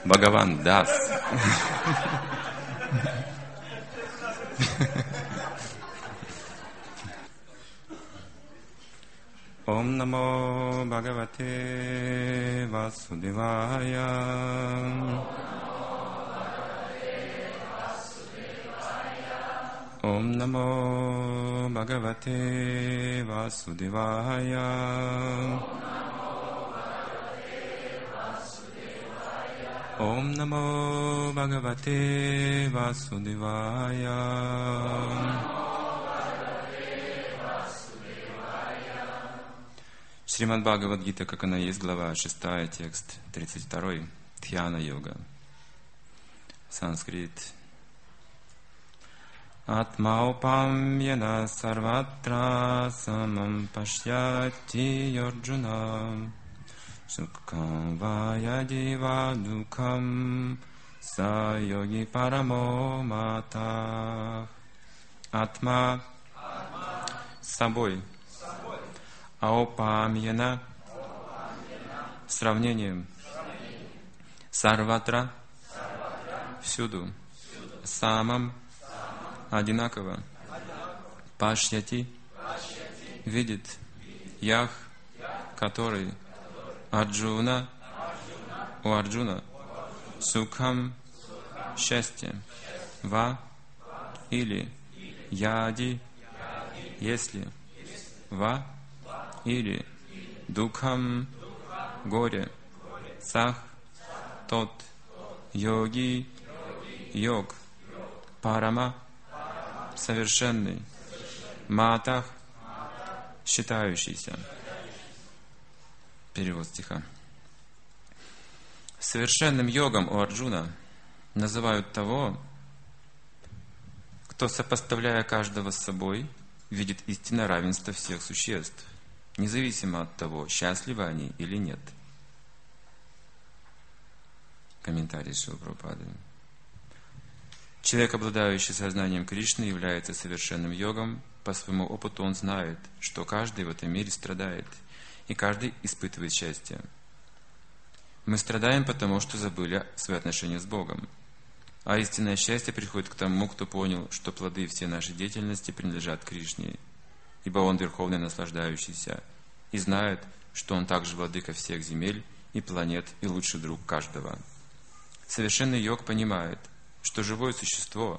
Бхагаван Дас. Ом намо Бхагавате Васудевая. Ом намо Бхагавате Васудевая. Ом намо Бхагавате Васудевая. Шримад Бхагавад-гита, как она есть, глава 6, текст 32, Дхьяна-йога. Санскрит. Атмаупамьяна сарватра самам пашьяти йорджуна сукхам ваяди ва дукхам са йоги парамо матах. Атма — с собой. Аупамьяна — сравнением. Сарватра — всюду. Самам — одинаково. Пашьяти — видит. Ях — который. Арджуна — у Арджуна. Сукхам — счастье. Ва — или. Яди — если. Ва — или. Дукхам — горе. Сах — тот. Йоги — йог. Парама — совершенный. Матах — считающийся. Перевод стиха. Совершенным йогом у Арджуна называют того, кто, сопоставляя каждого с собой, видит истинное равенство всех существ, независимо от того, счастливы они или нет. Комментарий Шрилы Прабхупады. Человек, обладающий сознанием Кришны, является совершенным йогом. По своему опыту он знает, что каждый в этом мире страдает, и каждый испытывает счастье. Мы страдаем потому, что забыли свои отношения с Богом. А истинное счастье приходит к тому, кто понял, что плоды всей нашей деятельности принадлежат Кришне, ибо Он верховный наслаждающийся, и знает, что Он также владыка всех земель и планет и лучший друг каждого. Совершенный йог понимает, что живое существо,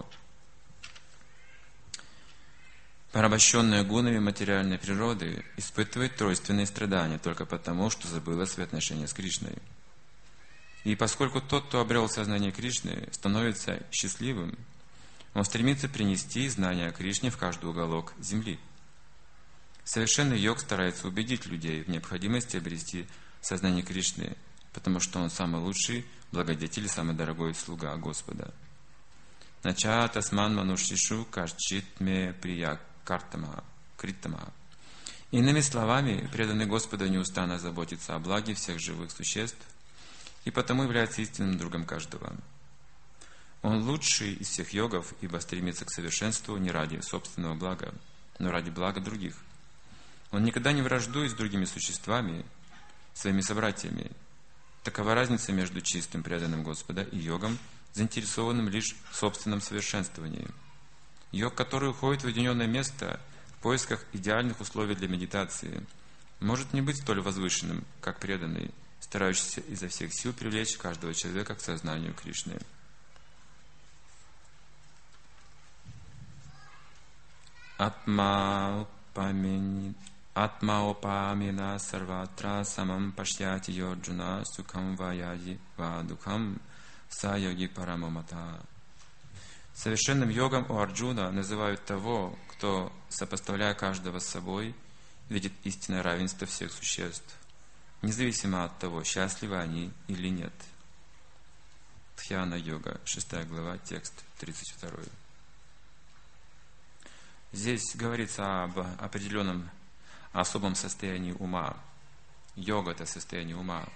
порабощенное гунами материальной природы, испытывает тройственные страдания только потому, что забыло свои отношения с Кришной. И поскольку тот, кто обрел сознание Кришны, становится счастливым, он стремится принести знание о Кришне в каждый уголок земли. Совершенный йог старается убедить людей в необходимости обрести сознание Кришны, потому что он самый лучший благодетель и самый дорогой слуга Господа. Нача тасман манушишу карчит ме прия картама критама. Иными словами, преданный Господу неустанно заботится о благе всех живых существ и потому является истинным другом каждого. Он лучший из всех йогов, ибо стремится к совершенству не ради собственного блага, но ради блага других. Он никогда не враждует с другими существами, своими собратьями. Такова разница между чистым преданным Господа и йогом, заинтересованным лишь в собственном совершенствовании. Йог, который уходит в уединенное место в поисках идеальных условий для медитации, может не быть столь возвышенным, как преданный, старающийся изо всех сил привлечь каждого человека к сознанию Кришны. Атмаопамина сарватра самам пашьяти йорджуна сукхам ваяди ва дукхам са йоги парамамата. Совершенным йогом у Арджуна называют того, кто, сопоставляя каждого с собой, видит истинное равенство всех существ, независимо от того, счастливы они или нет. Дхьяна-йога, 6 глава, текст 32. Здесь говорится об определенном особом состоянии ума. Йога — это состояние ума.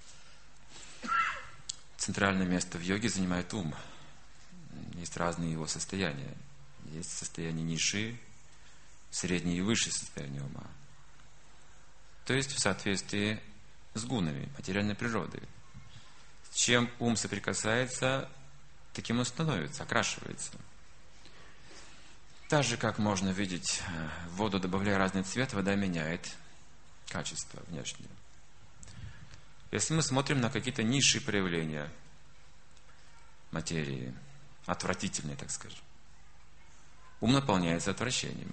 Центральное место в йоге занимает ум. Есть разные его состояния. Есть состояние ниши, среднее и высшее состояние ума. То есть в соответствии с гунами материальной природы. Чем ум соприкасается, таким он становится, окрашивается. Так же, как можно видеть, в воду добавляя разный цвет, вода меняет качество внешнее. Если мы смотрим на какие-то низшие проявления материи, отвратительные, так скажем, ум наполняется отвращением.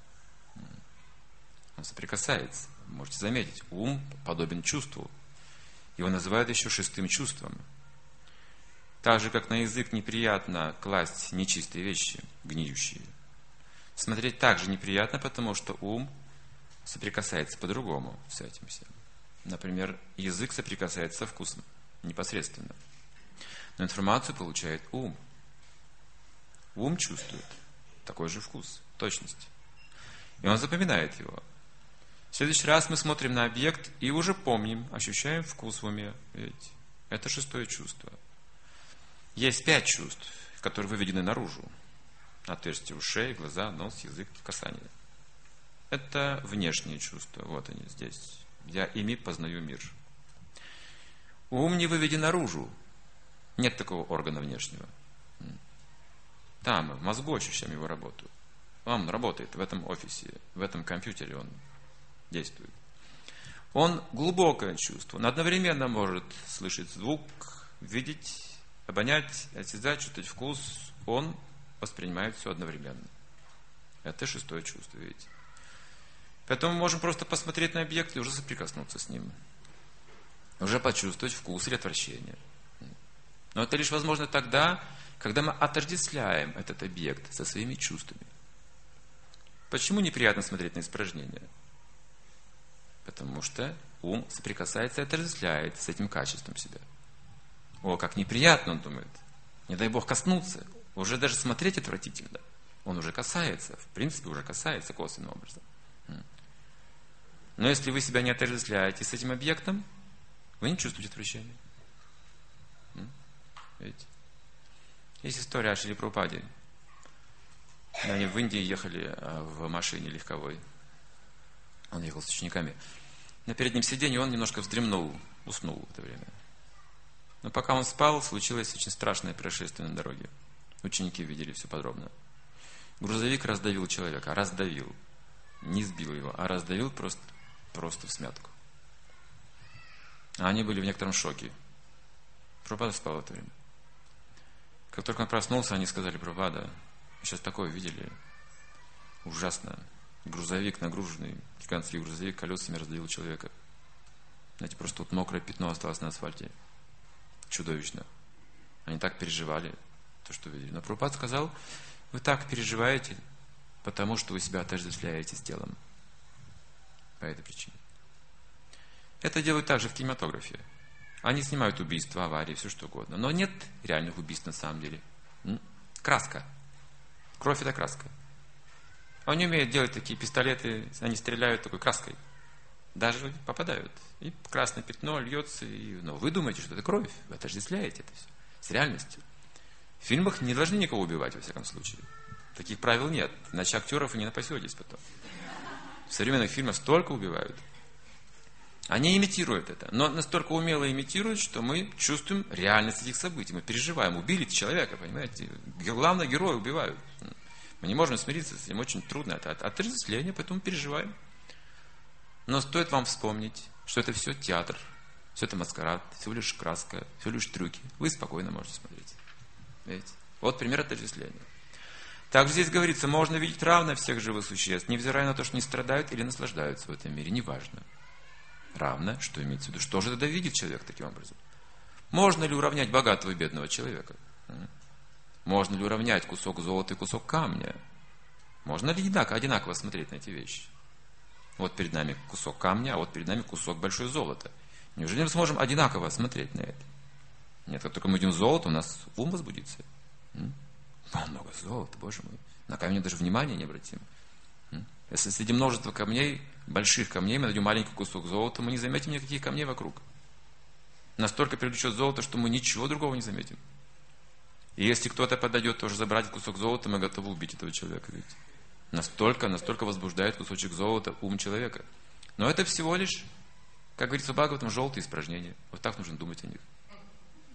Он соприкасается. Вы можете заметить, ум подобен чувству. Его называют еще шестым чувством. Так же, как на язык неприятно класть нечистые вещи, гниющие. Смотреть также неприятно, потому что ум соприкасается по-другому с этим всем. Например, язык соприкасается со вкусом непосредственно. Но информацию получает ум. Ум чувствует такой же вкус, точность. И он запоминает его. В следующий раз мы смотрим на объект и уже помним, ощущаем вкус в уме. Видите? Это шестое чувство. Есть 5 чувств, которые выведены наружу. Отверстие ушей, глаза, нос, язык, касание. Это внешние чувства. Вот они здесь. Я ими познаю мир. Ум не выведен наружу. Нет такого органа внешнего. Там, в мозгу ощущаем его работу. Он работает в этом офисе, в этом компьютере он действует. Он глубокое чувство. Он одновременно может слышать звук, видеть, обонять, осязать, чувствовать вкус. Он воспринимает все одновременно. Это шестое чувство, видите. Поэтому мы можем просто посмотреть на объект и уже соприкоснуться с ним. Уже почувствовать вкус или отвращение. Но это лишь возможно тогда, когда мы отождествляем этот объект со своими чувствами. Почему неприятно смотреть на испражнения? Потому что ум соприкасается и отождествляет с этим качеством себя. О, как неприятно, он думает. Не дай Бог коснуться. Уже даже смотреть отвратительно. Он уже касается, в принципе, уже касается косвенным образом. Но если вы себя не отождествляете с этим объектом, вы не чувствуете отвращения. Видите? Есть история о Шриле Прабхупаде. Они в Индии ехали в машине легковой. Он ехал с учениками. На переднем сиденье он немножко вздремнул, уснул в это время. Но пока он спал, случилось очень страшное происшествие на дороге. Ученики видели все подробно. Грузовик раздавил человека, раздавил. Не сбил его, а раздавил просто в смятку. А они были в некотором шоке. Прабхупада спал в это время. Как только он проснулся, они сказали: Прабхупада, сейчас такое видели. Ужасно. Грузовик нагруженный, гигантский грузовик колесами раздавил человека. Знаете, просто вот мокрое пятно осталось на асфальте. Чудовищно. Они так переживали, то, что видели. Но Прабхупада сказал: вы так переживаете, потому что вы себя отождествляете с телом. По этой причине. Это делают также в кинематографе. Они снимают убийства, аварии, все что угодно. Но нет реальных убийств на самом деле. Краска. Кровь – это краска. Они умеют делать такие пистолеты, они стреляют такой краской. Даже попадают. И красное пятно льется. Но вы думаете, что это кровь. Вы отождествляете это все с реальностью. В фильмах не должны никого убивать, во всяком случае. Таких правил нет. Иначе актеров и не напасетесь потом. В современных фильмах столько убивают. Они имитируют это. Но настолько умело имитируют, что мы чувствуем реальность этих событий. Мы переживаем. Убили человека, понимаете? Главного героя убивают. Мы не можем смириться с этим. Очень трудно. Это отождествление, поэтому переживаем. Но стоит вам вспомнить, что это все театр. Все это маскарад. Всего лишь краска. Всего лишь трюки. Вы спокойно можете смотреть. Видите? Вот пример отождествления. Также здесь говорится, можно видеть равно всех живых существ, невзирая на то, что не страдают или наслаждаются в этом мире. Неважно. Равно, что имеется в виду. Что же тогда видит человек таким образом? Можно ли уравнять богатого и бедного человека? Можно ли уравнять кусок золота и кусок камня? Можно ли одинаково смотреть на эти вещи? Вот перед нами кусок камня, а вот перед нами кусок большое золото. Неужели мы сможем одинаково смотреть на это? Нет, как только мы видим золото, у нас ум возбудится. Много золота, боже мой. На камень даже внимания не обратим. Если среди множества камней, больших камней, мы найдем маленький кусок золота, мы не заметим никаких камней вокруг. Настолько привлечет золото, что мы ничего другого не заметим. И если кто-то подойдет тоже забрать кусок золота, мы готовы убить этого человека. Видите? Настолько возбуждает кусочек золота ум человека. Но это всего лишь, как говорится в Бхагаватам, желтые испражнения. Вот так нужно думать о них.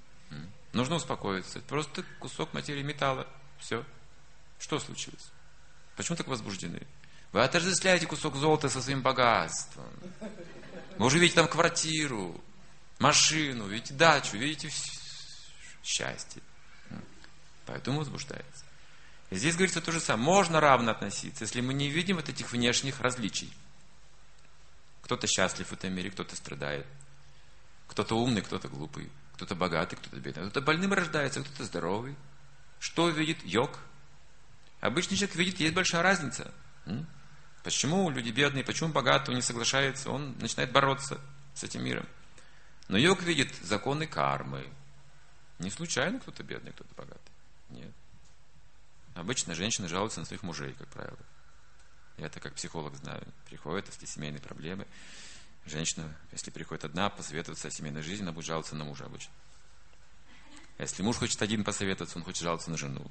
Нужно успокоиться. Это просто кусок материи металла. Все. Что случилось? Почему так возбуждены? Вы отождествляете кусок золота со своим богатством. Вы уже видите там квартиру, машину, видите дачу, видите счастье. Поэтому возбуждается. И здесь говорится то же самое. Можно равно относиться, если мы не видим вот этих внешних различий. Кто-то счастлив в этом мире, кто-то страдает. Кто-то умный, кто-то глупый. Кто-то богатый, кто-то бедный. Кто-то больным рождается, кто-то здоровый. Что видит йог? Обычный человек видит, есть большая разница. Почему люди бедные, почему богатые, он не соглашается, он начинает бороться с этим миром. Но йог видит законы кармы. Не случайно кто-то бедный, кто-то богатый. Нет. Обычно женщины жалуются на своих мужей, как правило. Я это как психолог знаю. Приходят, если семейные проблемы. Женщина, если приходит одна посоветоваться о семейной жизни, она будет жаловаться на мужа обычно. А если муж хочет один посоветоваться, он хочет жаловаться на жену.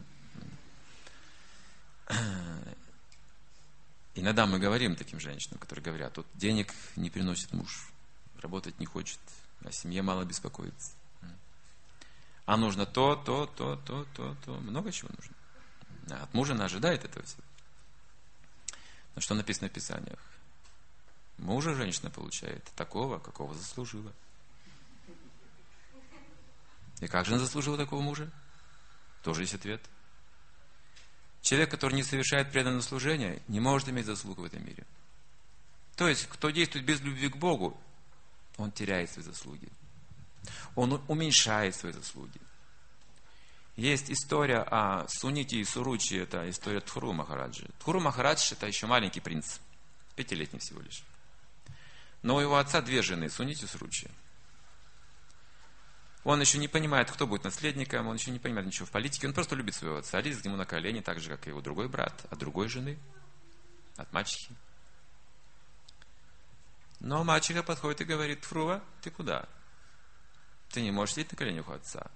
Иногда мы говорим таким женщинам, которые говорят, вот денег не приносит муж, работать не хочет, о семье мало беспокоится. А нужно то. Много чего нужно. От мужа она ожидает этого всего. Но что написано в Писаниях? Мужа женщина получает такого, какого заслужила. И как же она заслужила такого мужа? Тоже есть ответ. Человек, который не совершает преданное служение, не может иметь заслуг в этом мире. То есть, кто действует без любви к Богу, он теряет свои заслуги. Он уменьшает свои заслуги. Есть история о Сунити и Суручи, это история Тхуру Махараджи. Тхуру Махарадж это еще маленький принц, 5-летний всего лишь. Но у его отца 2 жены, Сунити и Суручи. Он еще не понимает, кто будет наследником, он еще не понимает ничего в политике, он просто любит своего отца, лезет к нему на колени, так же, как и его другой брат, от другой жены, от мачехи. Но мачеха подходит и говорит: Тхурува, ты куда? Ты не можешь сидеть на коленях у отца.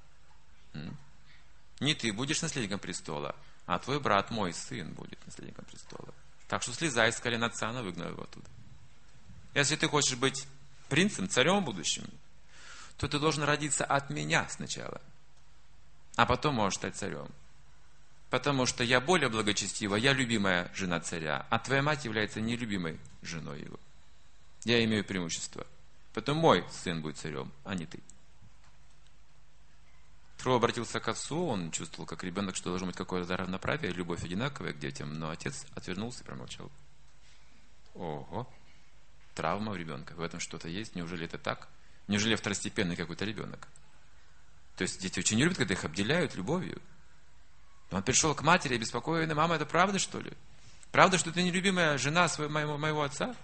Не ты будешь наследником престола, а твой брат, мой сын, будет наследником престола. Так что слезай с колен отца, она выгнала его оттуда. Если ты хочешь быть принцем, царем будущим, то ты должен родиться от меня сначала, а потом можешь стать царем. Потому что я более благочестива, я любимая жена царя, а твоя мать является нелюбимой женой его. Я имею преимущество. Поэтому мой сын будет царем, а не ты. Тхуру обратился к отцу, он чувствовал, как ребенок, что должно быть какое-то равноправие, любовь одинаковая к детям, но отец отвернулся и промолчал. Ого, травма у ребенка, в этом что-то есть, неужели это так? Неужели второстепенный какой-то ребенок? То есть дети очень не любят, когда их обделяют любовью. Он пришел к матери, обеспокоенный: мама, это правда, что ли? Правда, что ты нелюбимая жена моего отца?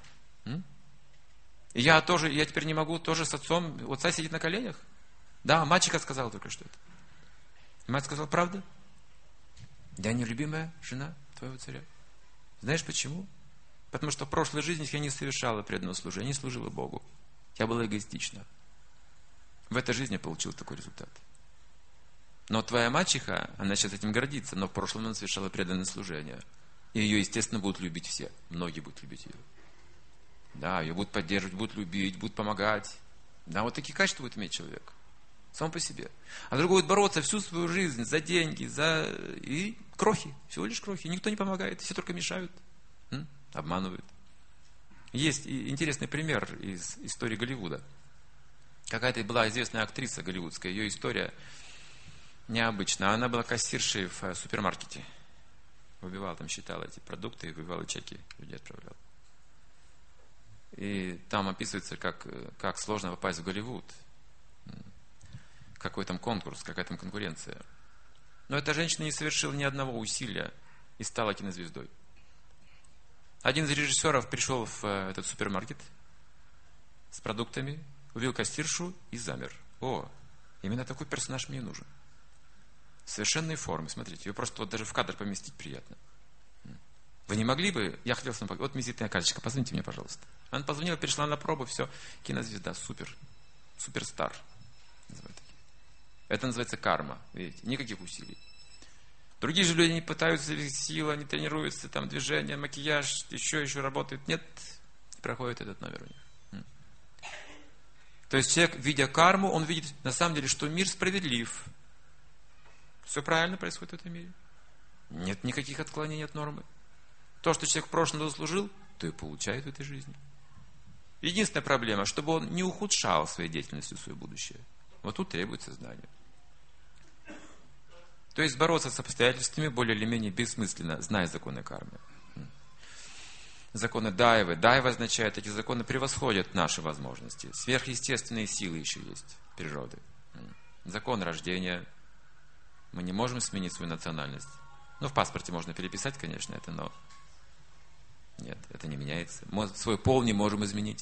И я теперь не могу тоже с отцом, у отца сидит на коленях? Да, мачеха сказала только что это. Мать сказала: правда? Я нелюбимая жена твоего царя. Знаешь почему? Потому что в прошлой жизни я не совершала преданного служения, не служила Богу. Я была эгоистична. В этой жизни я получил такой результат. Но твоя мачеха, она сейчас этим гордится, но в прошлом она совершала преданное служение. И ее, естественно, будут любить все. Многие будут любить ее. Да, ее будут поддерживать, будут любить, будут помогать. Да, вот такие качества будет иметь человек. Сам по себе. А другой будет бороться всю свою жизнь за деньги, и крохи. Всего лишь крохи. Никто не помогает, все только мешают. Обманывают. Есть интересный пример из истории Голливуда. Какая-то была известная актриса голливудская, ее история необычная. Она была кассиршей в супермаркете. Выбивала там, считала эти продукты и выбивала чеки, людей отправляла. И там описывается, как сложно попасть в Голливуд. Какой там конкурс, какая там конкуренция. Но эта женщина не совершила ни одного усилия и стала кинозвездой. Один из режиссеров пришел в этот супермаркет с продуктами, увидел кассиршу и замер. О, именно такой персонаж мне нужен. Совершенной формы, смотрите, ее просто вот даже в кадр поместить приятно. Вы не могли бы, я хотел с вами поговорить, вот визитная карточка, позвоните мне, пожалуйста. Она позвонила, перешла на пробу, все, кинозвезда, суперстар. Это называется карма, видите, никаких усилий. Другие же люди не пытаются, силы, они тренируются, там движение, макияж, еще работают. Нет, проходит этот номер у них. То есть человек, видя карму, он видит на самом деле, что мир справедлив. Все правильно происходит в этом мире. Нет никаких отклонений от нормы. То, что человек в прошлом заслужил, то и получает в этой жизни. Единственная проблема, чтобы он не ухудшал своей деятельностью свое будущее. Вот тут требуется знание. То есть бороться с обстоятельствами более или менее бессмысленно, зная законы кармы. Законы дайвы. Дайва означает, эти законы превосходят наши возможности. Сверхъестественные силы еще есть природы. Закон рождения. Мы не можем сменить свою национальность. В паспорте можно переписать, конечно, это, но нет, это не меняется. Мы свой пол не можем изменить.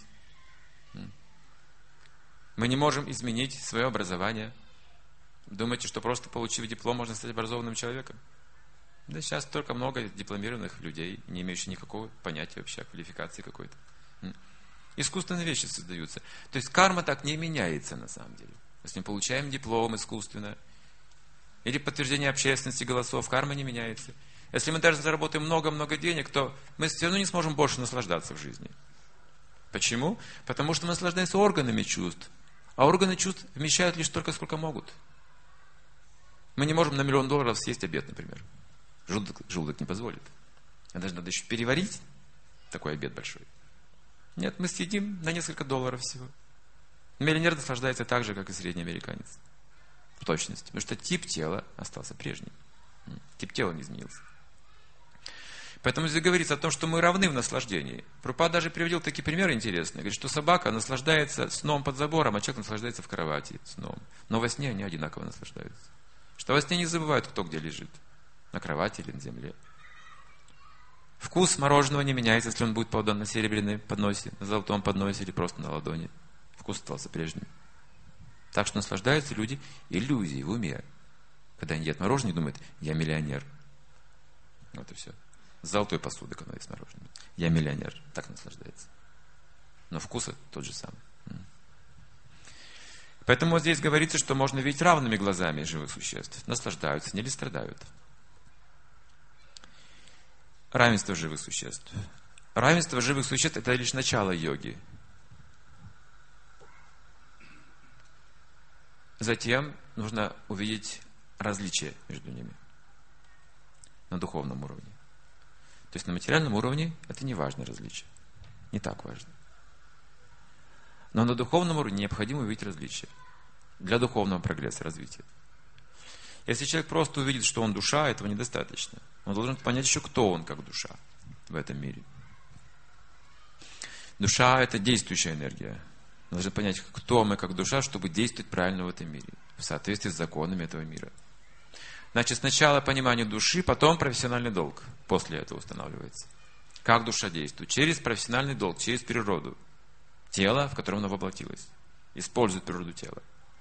Мы не можем изменить свое образование. Думаете, что просто получив диплом, можно стать образованным человеком? Да сейчас только много дипломированных людей, не имеющих никакого понятия вообще о квалификации какой-то. Искусственные вещи создаются. То есть карма так не меняется на самом деле. Если мы получаем диплом искусственно, или подтверждение общественности голосов, карма не меняется. Если мы даже заработаем много-много денег, то мы все равно не сможем больше наслаждаться в жизни. Почему? Потому что мы наслаждаемся органами чувств. А органы чувств вмещают лишь столько, сколько могут. Мы не можем на $1 000 000 съесть обед, например. Желудок не позволит. А даже надо еще переварить такой обед большой. Нет, мы съедим на несколько $. Всего. Миллионер наслаждается так же, как и средний американец. В точности. Потому что тип тела остался прежним. Тип тела не изменился. Поэтому здесь говорится о том, что мы равны в наслаждении. Прабхупада даже приводил такие примеры интересные. Говорит, что собака наслаждается сном под забором, а человек наслаждается в кровати сном. Но во сне они одинаково наслаждаются. Что во сне не забывают, кто где лежит. На кровати или на земле. Вкус мороженого не меняется, если он будет подан на серебряном подносе, на золотом подносе или просто на ладони. Вкус остался прежним. Так что наслаждаются люди иллюзией в уме. Когда они едят мороженое, думают, я миллионер. Вот и все. С золотой посуды, когда есть мороженое. Я миллионер. Так наслаждается. Но вкус тот же самый. Поэтому вот здесь говорится, что можно видеть равными глазами живых существ. Наслаждаются или страдают. Равенство живых существ. Равенство живых существ – это лишь начало йоги. Затем нужно увидеть различия между ними на духовном уровне. То есть на материальном уровне это не важно различие. Не так важно. Но на духовном уровне необходимо увидеть различия. Для духовного прогресса, развития. Если человек просто увидит, что он душа, этого недостаточно. Он должен понять еще, кто он как душа в этом мире. Душа – это действующая энергия. Мы должны понять, кто мы как душа, чтобы действовать правильно в этом мире, в соответствии с законами этого мира. Значит, сначала понимание души, потом профессиональный долг. После этого устанавливается. Как душа действует? Через профессиональный долг, через природу. Тело, в котором она воплотилась. Использует природу тела.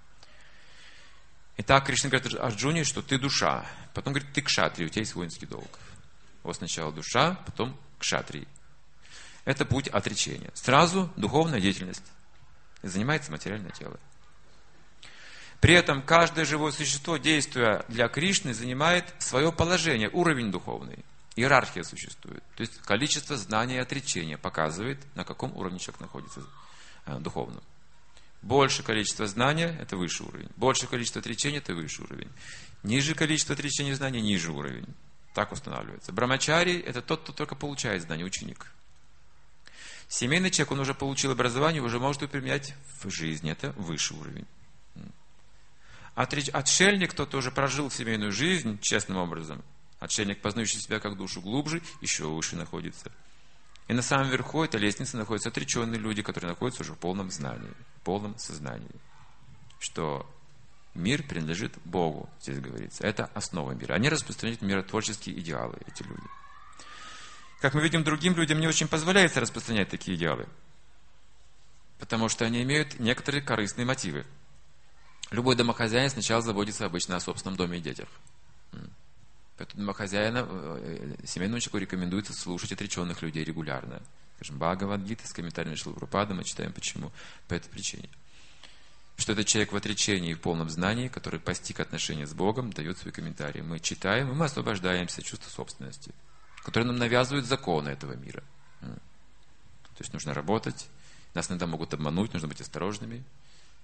Итак, Кришна говорит Арджуне, что ты душа. Потом говорит, ты кшатрий, у тебя есть воинский долг. Вот сначала душа, потом кшатрий. Это путь отречения. Сразу духовная деятельность. И занимается материальное тело. При этом каждое живое существо, действуя для Кришны, занимает свое положение, уровень духовный. Иерархия существует. То есть количество знаний и отречения показывает, на каком уровне человек находится духовно. Больше количество знания – это высший уровень. Больше количество отречения – это высший уровень. Ниже количество отречения и знаний – ниже уровень. Так устанавливается. Брамачари – это тот, кто только получает знания, ученик. Семейный человек, он уже получил образование, уже может его применять в жизни. Это высший уровень. Отшельник, тот, кто уже прожил семейную жизнь честным образом. Отшельник, познающий себя как душу глубже, еще выше находится. И на самом верху этой лестницы находятся отреченные люди, которые находятся уже в полном знании, в полном сознании. Что мир принадлежит Богу, здесь говорится. Это основа мира. Они распространяют миротворческие идеалы, эти люди. Как мы видим, другим людям не очень позволяется распространять такие идеалы. Потому что они имеют некоторые корыстные мотивы. Любой домохозяин сначала заботится обычно о собственном доме и детях. Поэтому домохозяина, семейному человеку рекомендуется слушать отреченных людей регулярно. Скажем, Бхагавад-гита с комментариями Шрилы Прабхупады, мы читаем почему. По этой причине. Что это человек в отречении и в полном знании, который постиг отношения с Богом, дает свои комментарии. Мы читаем, и мы освобождаемся от чувства собственности, которые нам навязывают законы этого мира. То есть нужно работать, нас иногда могут обмануть, нужно быть осторожными.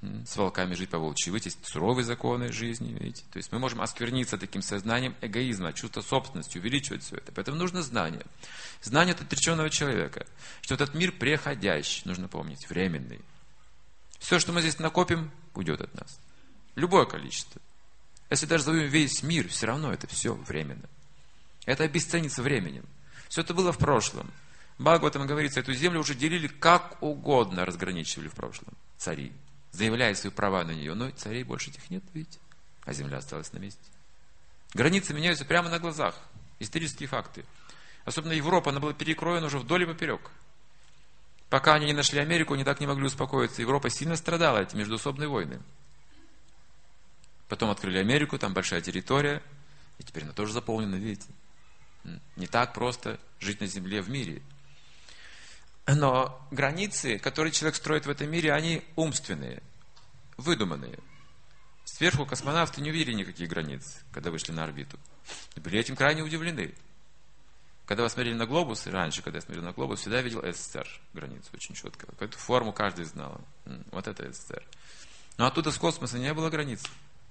С волками жить по-волчьи выть, есть суровые законы жизни, видите. То есть мы можем оскверниться таким сознанием эгоизма, чувства собственности, увеличивать все это. Поэтому нужно знание. Знание от отреченного человека, что этот мир преходящий, нужно помнить, временный. Все, что мы здесь накопим, уйдет от нас. Любое количество. Если даже завоюем весь мир, все равно это все временно. Это обесценится временем. Все это было в прошлом. Бхагаватам говорится, эту землю уже делили как угодно, разграничивали в прошлом. Цари, заявляя свои права на нее. Но царей больше этих нет, видите. А земля осталась на месте. Границы меняются прямо на глазах. Исторические факты. Особенно Европа, она была перекроена уже вдоль и поперек. Пока они не нашли Америку, они так не могли успокоиться. Европа сильно страдала, эти междоусобные войны. Потом открыли Америку, там большая территория. И теперь она тоже заполнена, видите. Не так просто жить на земле в мире. Но границы, которые человек строит в этом мире, они умственные, выдуманные. Сверху космонавты не увидели никаких границ, когда вышли на орбиту. И были этим крайне удивлены. Когда вы смотрели на глобус, раньше, когда я смотрел на глобус, всегда видел СССР, границу очень четко. Какую-то форму каждый знал. Вот это СССР. Но оттуда с космоса не было границ.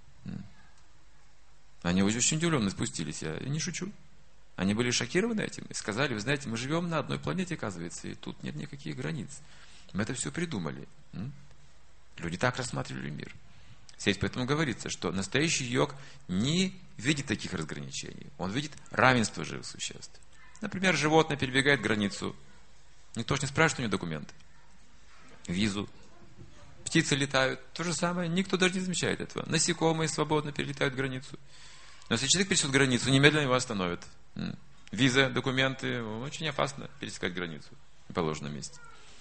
Они очень удивленно спустились, я не шучу. Они были шокированы этим и сказали, вы знаете, мы живем на одной планете, оказывается, и тут нет никаких границ. Мы это все придумали. Люди так рассматривали мир. Здесь поэтому говорится, что настоящий йог не видит таких разграничений. Он видит равенство живых существ. Например, животное перебегает границу. Никто же не спрашивает у него документы. Визу. Птицы летают. То же самое. Никто даже не замечает этого. Насекомые свободно перелетают границу. Но если человек пересечет границу, немедленно его остановят. Виза, документы. Очень опасно пересекать границу в положенном месте.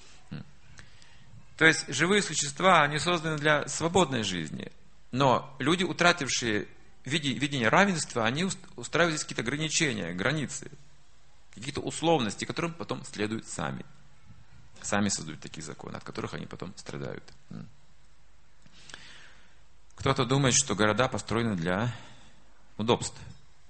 То есть живые существа, они созданы для свободной жизни. Но люди, утратившие видение равенства, они устраивают здесь какие-то ограничения, границы. Какие-то условности, которым потом следуют сами. Сами создают такие законы, от которых они потом страдают. Кто-то думает, что города построены для удобств.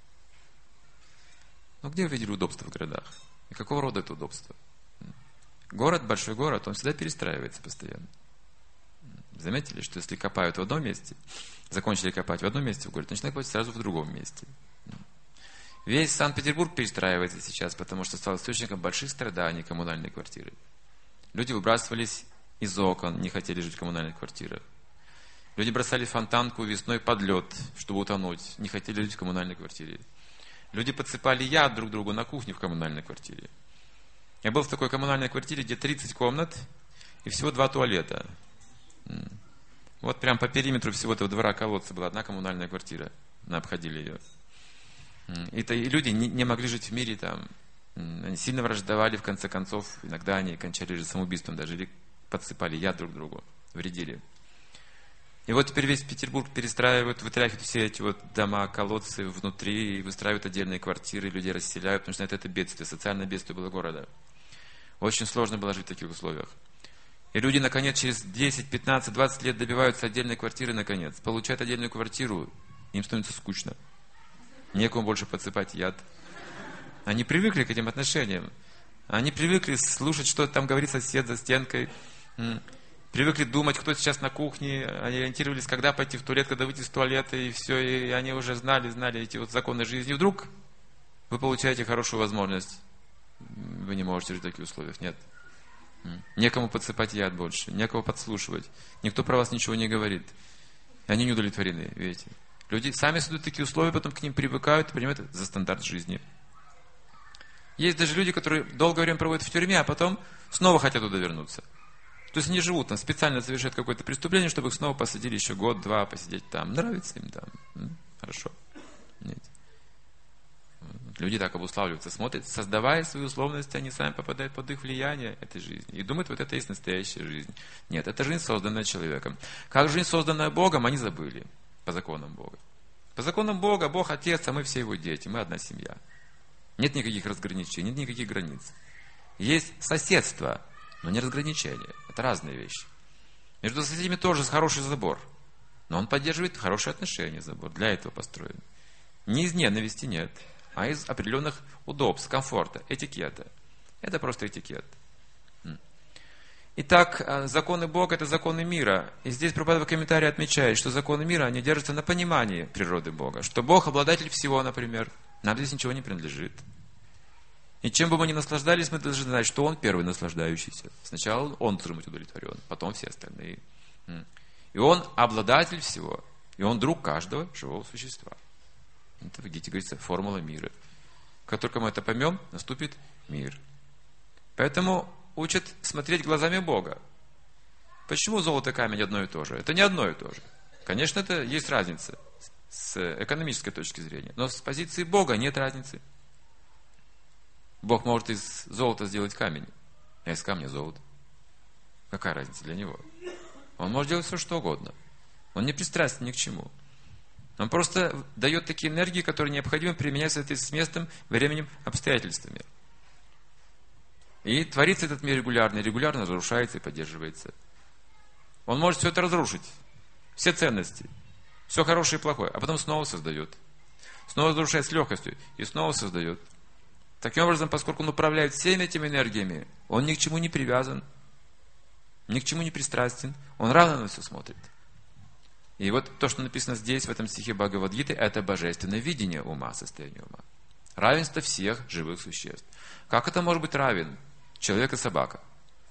Но где вы видели удобства в городах? И какого рода это удобство? Город, большой город, он всегда перестраивается постоянно. Заметили, что если копают в одном месте, закончили копать в одном месте в городе, начинают копать сразу в другом месте. Весь Санкт-Петербург перестраивается сейчас, потому что стал источником больших страданий коммунальной квартиры. Люди выбрасывались из окон, не хотели жить в коммунальных квартирах. Люди бросали фонтанку весной под лед, чтобы утонуть, не хотели жить в коммунальной квартире. Люди подсыпали яд друг другу на кухне в коммунальной квартире. Я был в такой коммунальной квартире, где 30 комнат и всего 2 туалета. Вот прям по периметру всего этого двора колодца была одна коммунальная квартира. Мы обходили ее. И люди не могли жить в мире там. Они сильно враждовали, в конце концов. Иногда они кончали же самоубийством даже. Или подсыпали яд друг другу. Вредили. И вот теперь весь Петербург перестраивают, вытряхивают все эти вот дома, колодцы внутри, и выстраивают отдельные квартиры, людей расселяют, потому что это бедствие, социальное бедствие было города. Очень сложно было жить в таких условиях. И люди, наконец, через 10, 15, 20 лет добиваются отдельной квартиры, наконец. Получают отдельную квартиру, им становится скучно. Некому больше подсыпать яд. Они привыкли к этим отношениям. Они привыкли слушать, что там говорит сосед за стенкой. Привыкли думать, кто сейчас на кухне. Они ориентировались, когда пойти в туалет, когда выйти из туалета. И все. И они уже знали эти вот законы жизни. И вдруг вы получаете хорошую возможность. Вы не можете жить в таких условиях. Нет. Некому подсыпать яд больше. Некого подслушивать. Никто про вас ничего не говорит. И они не удовлетворены. Видите? Люди сами создают такие условия, потом к ним привыкают и принимают это за стандарт жизни. Есть даже люди, которые долгое время проводят в тюрьме, а потом снова хотят туда вернуться. То есть они живут там, специально совершают какое-то преступление, чтобы их снова посадили еще год-два посидеть там. Нравится им там. Хорошо. Нет. Люди так обуславливаются, смотрят, создавая свои условности, они сами попадают под их влияние этой жизни. И думают, вот это и есть настоящая жизнь. Нет, это жизнь, созданная человеком. Как жизнь, созданная Богом, они забыли. По законам Бога. По законам Бога, Бог Отец, а мы все Его дети, мы одна семья. Нет никаких разграничений, нет никаких границ. Есть соседство, но не разграничение. Это разные вещи. Между соседями тоже хороший забор, но он поддерживает хорошие отношения, забор. Для этого построен. Не из ненависти, нет, а из определенных удобств, комфорта, этикета. Это просто этикет. Итак, законы Бога – это законы мира. И здесь Прабхупада в комментарии отмечает, что законы мира, они держатся на понимании природы Бога. Что Бог – обладатель всего, например. Нам здесь ничего не принадлежит. И чем бы мы ни наслаждались, мы должны знать, что Он первый наслаждающийся. Сначала Он должен быть удовлетворен, потом все остальные. И Он обладатель всего. И Он друг каждого живого существа. Это в Гите говорится формула мира. Как только мы это поймем, наступит мир. Поэтому учат смотреть глазами Бога. Почему золото и камень одно и то же? Это не одно и то же. Конечно, это есть разница с экономической точки зрения. Но с позиции Бога нет разницы. Бог может из золота сделать камень, а из камня золото. Какая разница для него? Он может делать все, что угодно. Он не пристрастен ни к чему. Он просто дает такие энергии, которые необходимо применять в соответствии с местом, временем, обстоятельствами. И творится этот мир регулярно, и регулярно разрушается и поддерживается. Он может все это разрушить, все ценности, все хорошее и плохое, а потом снова создает. Снова разрушает с легкостью и снова создает. Таким образом, поскольку он управляет всеми этими энергиями, он ни к чему не привязан, ни к чему не пристрастен, он равно на все смотрит. И вот то, что написано здесь, в этом стихе Бхагавад-гиты, это божественное видение ума, состояние ума. Равенство всех живых существ. Как это может быть равен человек и собака?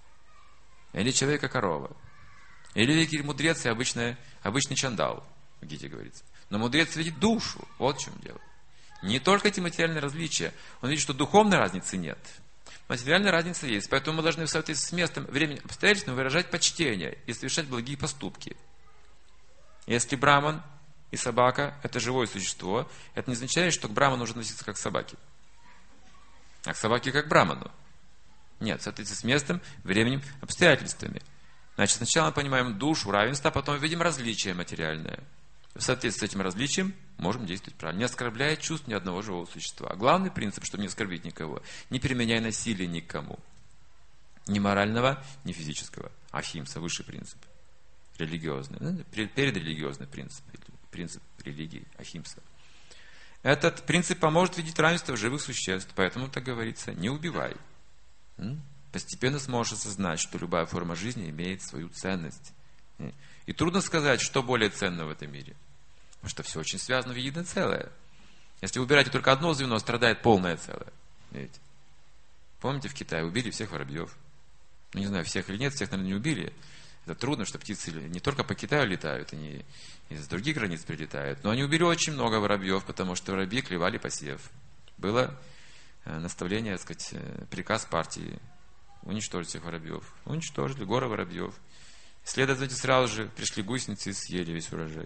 Или человек и корова? Или великий мудрец и обычный чандал, в Гите говорится. Но мудрец видит душу, вот в чем дело. Не только эти материальные различия. Он видит, что духовной разницы нет. Материальная разница есть. Поэтому мы должны в соответствии с местом, временем, обстоятельствами выражать почтение и совершать благие поступки. Если браман и собака – это живое существо, это не означает, что к браману нужно относиться как к собаке. А к собаке как к браману. Нет, в соответствии с местом, временем, обстоятельствами. Значит, сначала мы понимаем душу, равенство, а потом видим различие материальное. В соответствии с этим различием можем действовать правильно, не оскорбляя чувств ни одного живого существа. Главный принцип, чтобы не оскорбить никого, не применяя насилие никому. Ни морального, ни физического. Ахимса – высший принцип. Религиозный. Передрелигиозный принцип. Принцип религии. Ахимса. Этот принцип поможет видеть равенство живых существ. Поэтому так говорится, не убивай. Постепенно сможешь осознать, что любая форма жизни имеет свою ценность. И трудно сказать, что более ценно в этом мире. Потому что все очень связано в единое целое. Если вы убираете только одно звено, страдает полное целое. Видите? Помните, в Китае убили всех воробьев? Ну, не знаю, всех или нет, всех, наверное, не убили. Это трудно, что птицы не только по Китаю летают, они из других границ прилетают. Но они убили очень много воробьев, потому что воробьи клевали посев. Было наставление, так сказать, приказ партии уничтожить всех воробьев. Уничтожили горы воробьев. Следовательно, сразу же пришли гусеницы и съели весь урожай.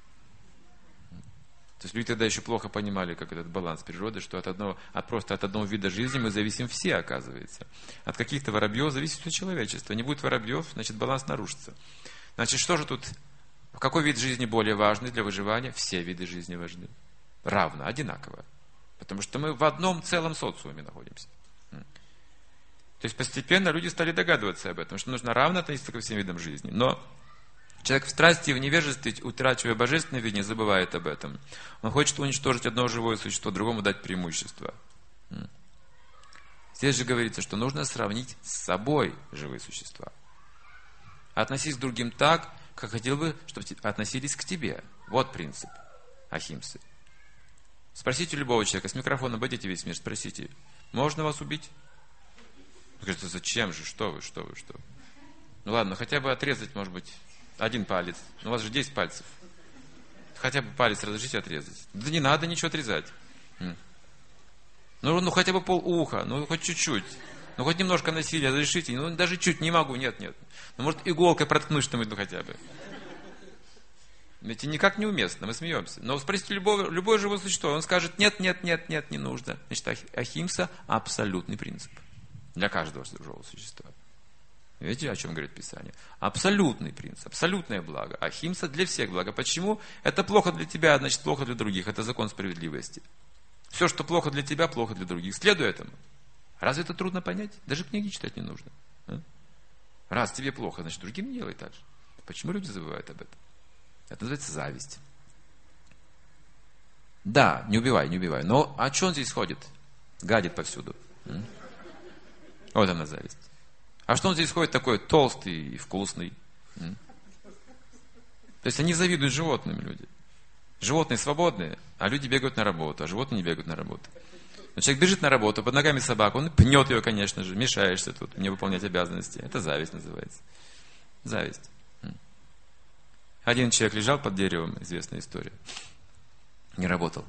То есть люди тогда еще плохо понимали, как этот баланс природы, что просто от одного вида жизни мы зависим все, оказывается. От каких-то воробьев зависит все человечество. Не будет воробьев, значит баланс нарушится. Значит, что же тут, какой вид жизни более важный для выживания? Все виды жизни важны. Равно, одинаково. Потому что мы в одном целом социуме находимся. То есть постепенно люди стали догадываться об этом, что нужно равно относиться ко всем видам жизни. Но человек в страсти и в невежестве, утрачивая божественное видение, забывает об этом. Он хочет уничтожить одно живое существо, другому дать преимущество. Здесь же говорится, что нужно сравнить с собой живые существа. Относись к другим так, как хотел бы, чтобы относились к тебе. Вот принцип ахимсы. Спросите любого человека, с микрофоном обойдите весь мир, спросите, можно вас убить? Он говорит, зачем же, что вы. Ну ладно, хотя бы отрезать, может быть, один палец. Но у вас же 10 пальцев. Хотя бы палец разрешите отрезать. Да не надо ничего отрезать. Ну хотя бы полуха, ну хоть чуть-чуть. Ну хоть немножко насилия разрешите. Ну даже чуть не могу, нет. Ну может иголкой проткнуть что-нибудь хотя бы. Ведь никак неуместно, мы смеемся. Но спросите любое живое существо, он скажет, нет, не нужно. Значит, ахимса – абсолютный принцип. Для каждого живого существа. Видите, о чем говорит Писание? Абсолютный принцип, абсолютное благо. Ахимса для всех благо. Почему? Это плохо для тебя, значит плохо для других. Это закон справедливости. Все, что плохо для тебя, плохо для других. Следуй этому. Разве это трудно понять? Даже книги читать не нужно. Раз тебе плохо, значит другим не делай так же. Почему люди забывают об этом? Это называется зависть. Да, не убивай. Но что он здесь ходит? Гадит повсюду. Вот она зависть. А что он здесь ходит такой толстый и вкусный? То есть они завидуют животным, люди. Животные свободные, а люди бегают на работу, а животные не бегают на работу. Но человек бежит на работу, под ногами собака, он пнет ее, конечно же, мешаешься тут мне выполнять обязанности. Это зависть называется. Зависть. Один человек лежал под деревом, известная история, не работал.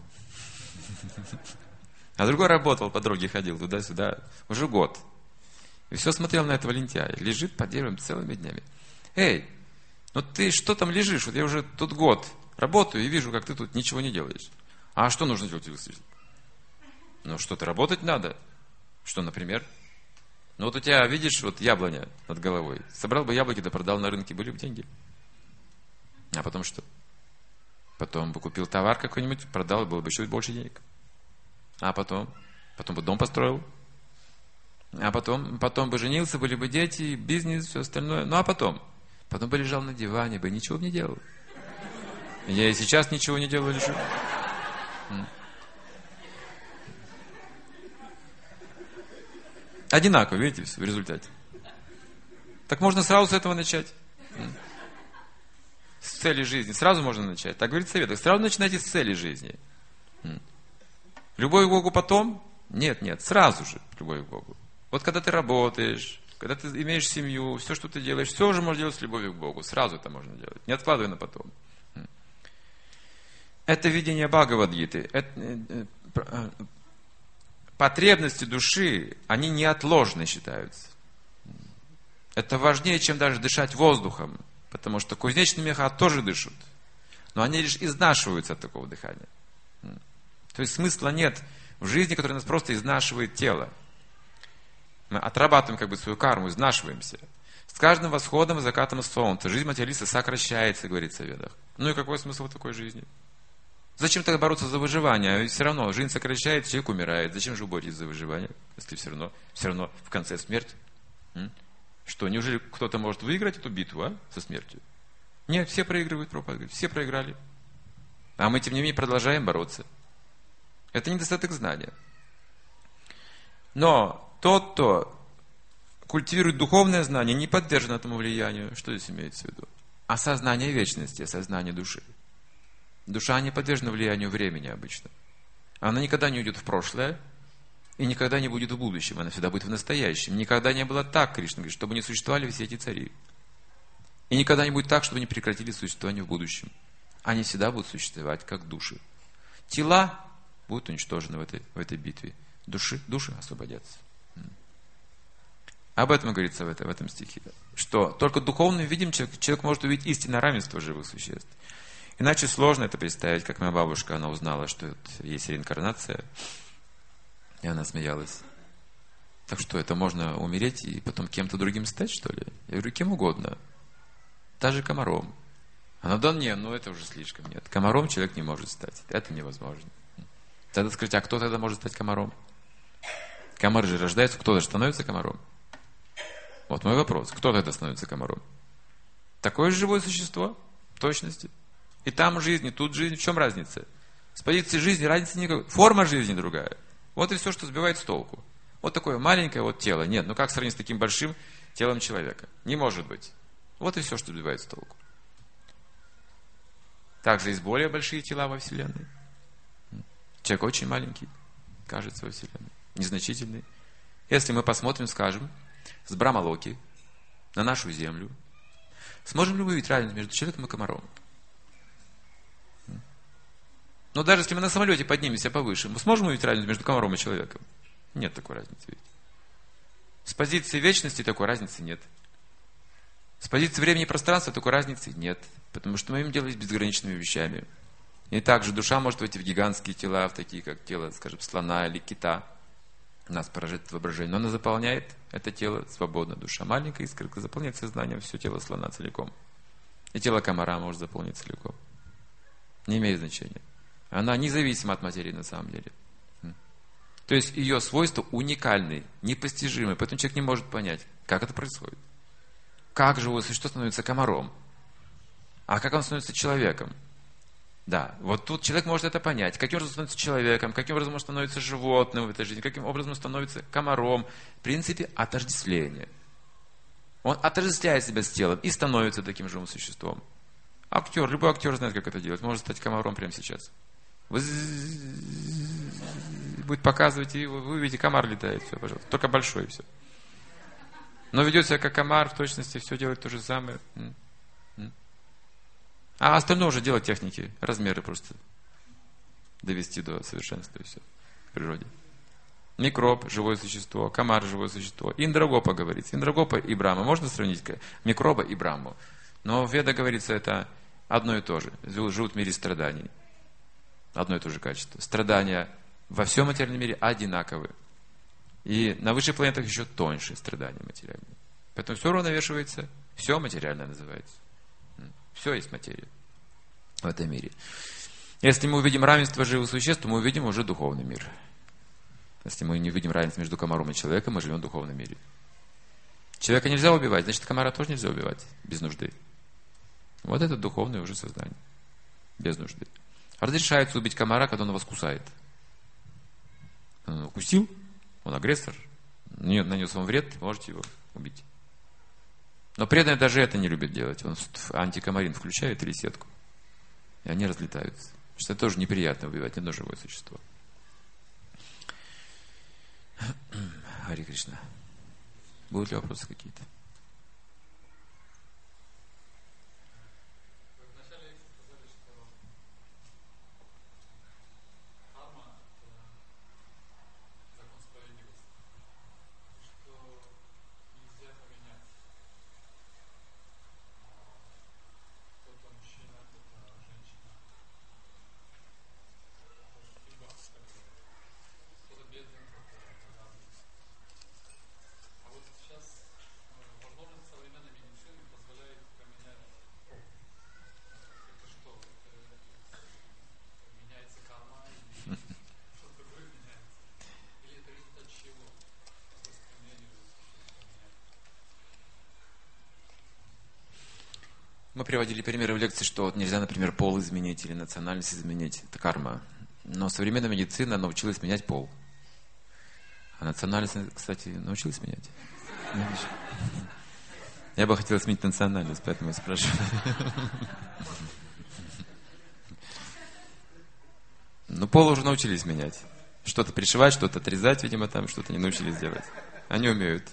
А другой работал, по дороге ходил туда-сюда, уже год. И все смотрел на этого лентяя. Лежит под деревом целыми днями. Эй, ну ты что там лежишь? Вот я уже тут год работаю и вижу, как ты тут ничего не делаешь. А что нужно делать? Ну, что-то работать надо. Что, например? Ну, вот у тебя, видишь, вот яблоня над головой. Собрал бы яблоки, да продал на рынке, были бы деньги. А потом что? Потом бы купил товар какой-нибудь, продал, было бы еще больше денег. А потом бы дом построил. А потом бы женился, были бы дети, бизнес, все остальное. Ну, а потом бы лежал на диване, бы ничего бы не делал. Я и сейчас ничего не делаю, лежу. Одинаково, видите, в результате. Так можно сразу с этого начать. С цели жизни. Сразу можно начать. Так говорит совет. Сразу начинайте с цели жизни. Любовь к Богу потом? Нет, сразу же любовь к Богу. Вот когда ты работаешь, когда ты имеешь семью, все, что ты делаешь, все уже можно делать с любовью к Богу. Сразу это можно делать. Не откладывай на потом. Это видение Бхагавад-гиты. Потребности души, они неотложны считаются. Это важнее, чем даже дышать воздухом. Потому что кузнечные меха тоже дышат. Но они лишь изнашиваются от такого дыхания. То есть смысла нет в жизни, которая нас просто изнашивает тело. Мы отрабатываем свою карму, изнашиваемся. С каждым восходом и закатом солнца жизнь материалиста сокращается, говорится в Ведах. Ну и какой смысл в такой жизни? Зачем тогда бороться за выживание? Ведь все равно жизнь сокращается, человек умирает. Зачем же вы боретесь за выживание, если все равно в конце смерть? Что, неужели кто-то может выиграть эту битву со смертью? Нет, все проигрывают, Прабхупада говорит, все проиграли. А мы, тем не менее, продолжаем бороться. Это недостаток знания. Но тот, кто культивирует духовное знание, не подвержен этому влиянию. Что здесь имеется в виду? Осознание вечности, осознание души. Душа не подвержена влиянию времени обычно. Она никогда не уйдет в прошлое и никогда не будет в будущем. Она всегда будет в настоящем. Никогда не было так, Кришна говорит, чтобы не существовали все эти цари. И никогда не будет так, чтобы не прекратили существование в будущем. Они всегда будут существовать как души. Тела будут уничтожены в этой битве. Души освободятся. Об этом говорится в этом стихе. Что только духовным видим человек может увидеть истинное равенство живых существ. Иначе сложно это представить, как моя бабушка, она узнала, что есть реинкарнация, и она смеялась. Так что, это можно умереть и потом кем-то другим стать, что ли? Я говорю, кем угодно. Даже комаром. Она, да не, это уже слишком, нет. Комаром человек не может стать. Это невозможно. Тогда скажите, а кто тогда может стать комаром? Комары же рождаются, кто же становится комаром? Вот мой вопрос. Кто тогда становится комаром? Такое же живое существо, в точности. И там жизнь, и тут жизнь. В чем разница? С позиции жизни разницы никакой. Форма жизни другая. Вот и все, что сбивает с толку. Вот такое маленькое тело. Нет, как сравнить с таким большим телом человека? Не может быть. Вот и все, что сбивает с толку. Также есть более большие тела во Вселенной. Человек очень маленький, кажется, во Вселенной. Незначительный. Если мы посмотрим, скажем, с Брамалоки на нашу Землю, сможем ли мы увидеть разницу между человеком и комаром? Но даже если мы на самолете поднимемся повыше, мы сможем увидеть разницу между комаром и человеком? Нет такой разницы. Ведь. С позиции вечности такой разницы нет. С позиции времени и пространства такой разницы нет. Потому что мы имеем дело с безграничными вещами. И также душа может войти в гигантские тела, в такие, как тело, скажем, слона или кита. Нас поражает воображение. Но она заполняет это тело свободно. Душа маленькая искорка заполняет сознанием все тело слона целиком. И тело комара может заполнить целиком. Не имеет значения. Она независима от материи на самом деле. То есть ее свойства уникальны, непостижимы. Поэтому человек не может понять, как это происходит. Как живое существо становится комаром? А как он становится человеком? Да, вот тут человек может это понять. Каким образом становится человеком, каким образом он становится животным в этой жизни, каким образом он становится комаром. В принципе, отождествление. Он отождествляет себя с телом и становится таким живым существом. Актер, любой актер знает, как это делать. Может стать комаром прямо сейчас. Будет показывать, и вы увидите, комар летает. Все, пожалуйста. Только большой, и все. Но ведет себя как комар, в точности, все делает то же самое. А остальное уже дело техники. Размеры просто довести до совершенства, и все. В природе. Микроб – живое существо, комар – живое существо. Индрагопа говорится. Индрагопа и Брахма. Можно сравнить микроба и Брахму. Но в Ведах говорится, это одно и то же. Живут в мире страданий. Одно и то же качество. Страдания во всем материальном мире одинаковы. И на высших планетах еще тоньше страдания материальные. Поэтому все равновешивается, все материальное называется. Все есть материя в этом мире. Если мы увидим равенство живых существ, то мы увидим уже духовный мир. Если мы не увидим равенства между комаром и человеком, мы живем в духовном мире. Человека нельзя убивать, значит, комара тоже нельзя убивать без нужды. Вот это духовное уже сознание. Без нужды. Разрешается убить комара, когда он вас кусает. Он укусил, он агрессор, нанес вам вред, можете его убить. Но преданные даже это не любят делать. Он антикомарин включает или сетку. И они разлетаются. Потому что это тоже неприятно убивать ни одно живое существо. Харе Кришна. Будут ли вопросы какие-то? Мы приводили примеры в лекции, что вот нельзя, например, пол изменить или национальность изменить. Это карма. Но современная медицина научилась менять пол. А национальность, кстати, научилась менять. Я бы хотел сменить национальность, поэтому я спрашиваю. Ну, пол уже научились менять. Что-то пришивать, что-то отрезать, видимо, там что-то не научились делать. Они умеют.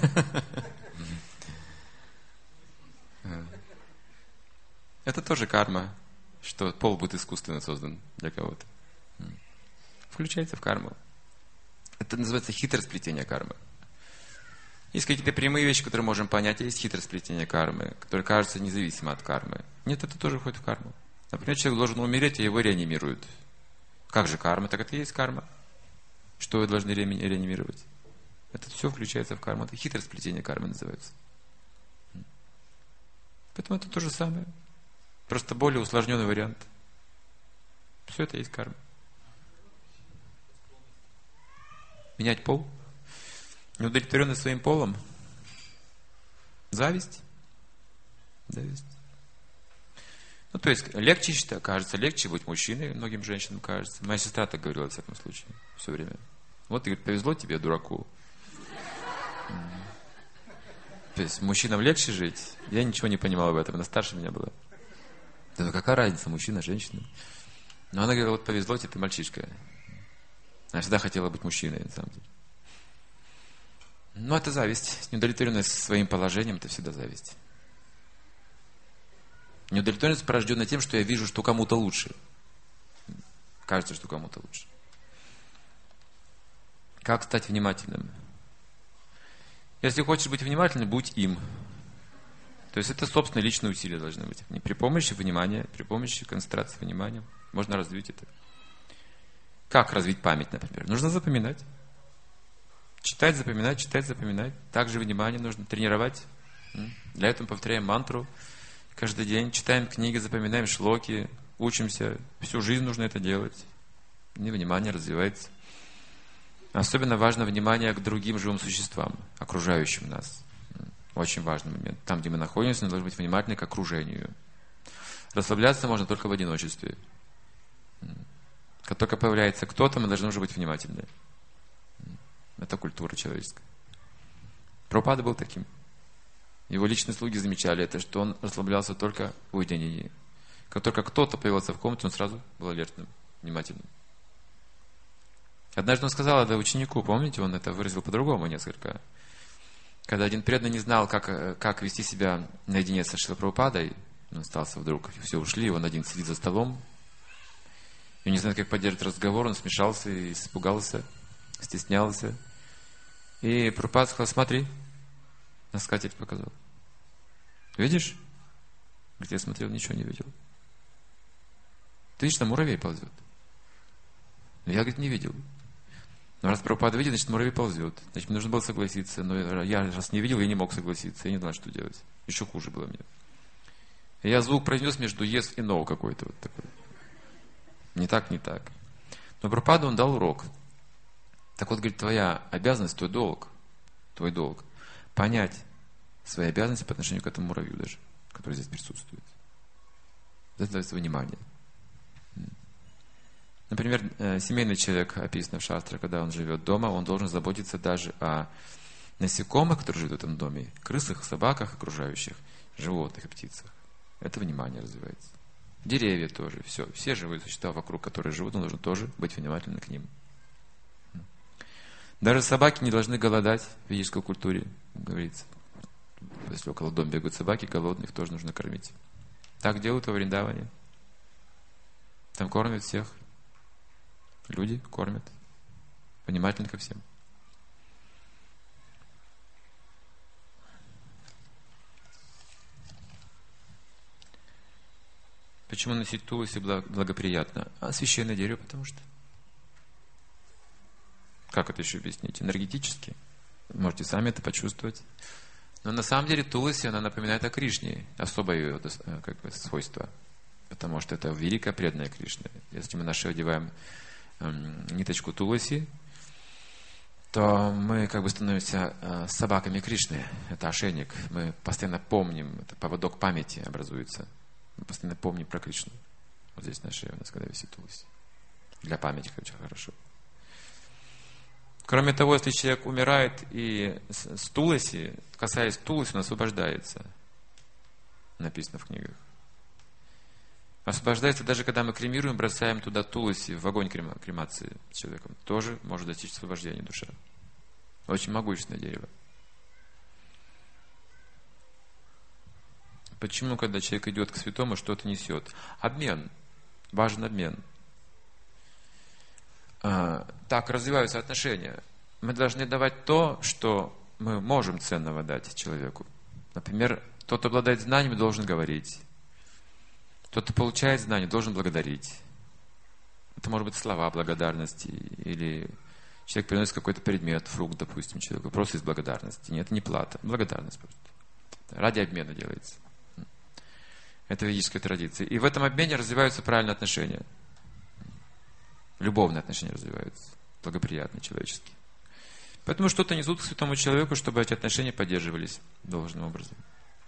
Это тоже карма, что пол будет искусственно создан для кого-то. Включается в карму. Это называется хитросплетение кармы. Есть какие-то прямые вещи, которые можем понять, а есть хитросплетение кармы, которые кажутся независимо от кармы. Нет, это тоже входит в карму. Например, человек должен умереть, а его реанимируют. Как же карма? Так это и есть карма. Что вы должны реанимировать? Это все включается в карму. Это хитросплетение кармы называется. Поэтому это то же самое. Просто более усложненный вариант. Все это есть карма. Менять пол? Неудовлетворенность своим полом? Зависть? Зависть. Ну, то есть, легче, кажется, легче быть мужчиной, многим женщинам кажется. Моя сестра так говорила, в всяком случае, все время. Вот, говорит, повезло тебе, дураку. То есть, мужчинам легче жить? Я ничего не понимала в этом, она старше меня была. Да ну какая разница, мужчина, женщина? Но она говорила, вот повезло тебе, ты мальчишка. Она всегда хотела быть мужчиной, на самом деле. Но это зависть. Неудовлетворенность своим положением – это всегда зависть. Неудовлетворенность порождена тем, что я вижу, что кому-то лучше. Кажется, что кому-то лучше. Как стать внимательным? Если хочешь быть внимательным, будь им. То есть это собственные личные усилия должны быть. Не при помощи внимания, при помощи концентрации внимания. Можно развить это. Как развить память, например? Нужно запоминать. Читать, запоминать. Также внимание нужно тренировать. Для этого повторяем мантру каждый день. Читаем книги, запоминаем шлоки, учимся. Всю жизнь нужно это делать. И внимание развивается. Особенно важно внимание к другим живым существам, окружающим нас. Очень важный момент. Там, где мы находимся, мы должны быть внимательны к окружению. Расслабляться можно только в одиночестве. Как только появляется кто-то, мы должны уже быть внимательны. Это культура человеческая. Прабхупада был таким. Его личные слуги замечали это, что он расслаблялся только в уединении. Как только кто-то появился в комнате, он сразу был алертным, внимательным. Однажды он сказал это ученику, помните, он это выразил по-другому несколько. Когда один преданный не знал, как вести себя наедине со Шрилой Прабхупадой, он остался вдруг, все ушли, он один сидит за столом, и не знает, как поддерживать разговор, он смешался и испугался, стеснялся. И Прабхупада сказал: смотри, на скатерть показал. Видишь? Говорит, я смотрел, ничего не видел. Ты видишь, там муравей ползет. Но я, говорит, не видел. Но раз Прабхупада видит, значит, муравей ползет. Значит, мне нужно было согласиться. Но я раз не видел, я не мог согласиться. Я не знал, что делать. Еще хуже было мне. И я звук произнес между yes и no какой-то вот такой. Не так, не так. Но Прабхупада, он дал урок. Так вот, говорит, твоя обязанность, твой долг, понять свои обязанности по отношению к этому муравью даже, который здесь присутствует. Это дается внимание. Например, семейный человек, описано в шастре, когда он живет дома, он должен заботиться даже о насекомых, которые живут в этом доме, крысах, собаках, окружающих, животных и птицах. Это внимание развивается. Деревья тоже, все живые существа вокруг, которые живут, он должен тоже быть внимательным к ним. Даже собаки не должны голодать в ведической культуре, говорится. Если около дома бегают собаки, голодных тоже нужно кормить. Так делают во Вриндаване. Там кормят всех. Люди кормят. Внимательно ко всем. Почему носить туласи благоприятно? А священное дерево, потому что. Как это еще объяснить? Энергетически. Можете сами это почувствовать. Но на самом деле туласи, она напоминает о Кришне. Особое ее свойство. Потому что это великая преданная Кришна. Если мы наши одеваем ниточку туласи, то мы как бы становимся собаками Кришны. Это ошейник. Мы постоянно помним, это поводок памяти образуется. Мы постоянно помним про Кришну. Вот здесь на шее у нас, когда висит туласи. Для памяти очень хорошо. Кроме того, если человек умирает и с туласи, касаясь туласи, он освобождается. Написано в книгах. Освобождается даже когда мы кремируем, бросаем туда туласи, в огонь кремации с человеком. Тоже может достичь освобождения душа. Очень могущественное дерево. Почему, когда человек идет к святому, что-то несет? Обмен. Важен обмен. Так развиваются отношения. Мы должны давать то, что мы можем ценного дать человеку. Например, тот, кто обладает знаниями, должен говорить. Тот, кто получает знания, должен благодарить. Это может быть слова благодарности, или человек приносит какой-то предмет, фрукт, допустим, человеку, просто из благодарности. Нет, это не плата, благодарность просто. Ради обмена делается. Это ведическая традиция. И в этом обмене развиваются правильные отношения. Любовные отношения развиваются, благоприятные, человеческие. Поэтому что-то несут к святому человеку, чтобы эти отношения поддерживались должным образом.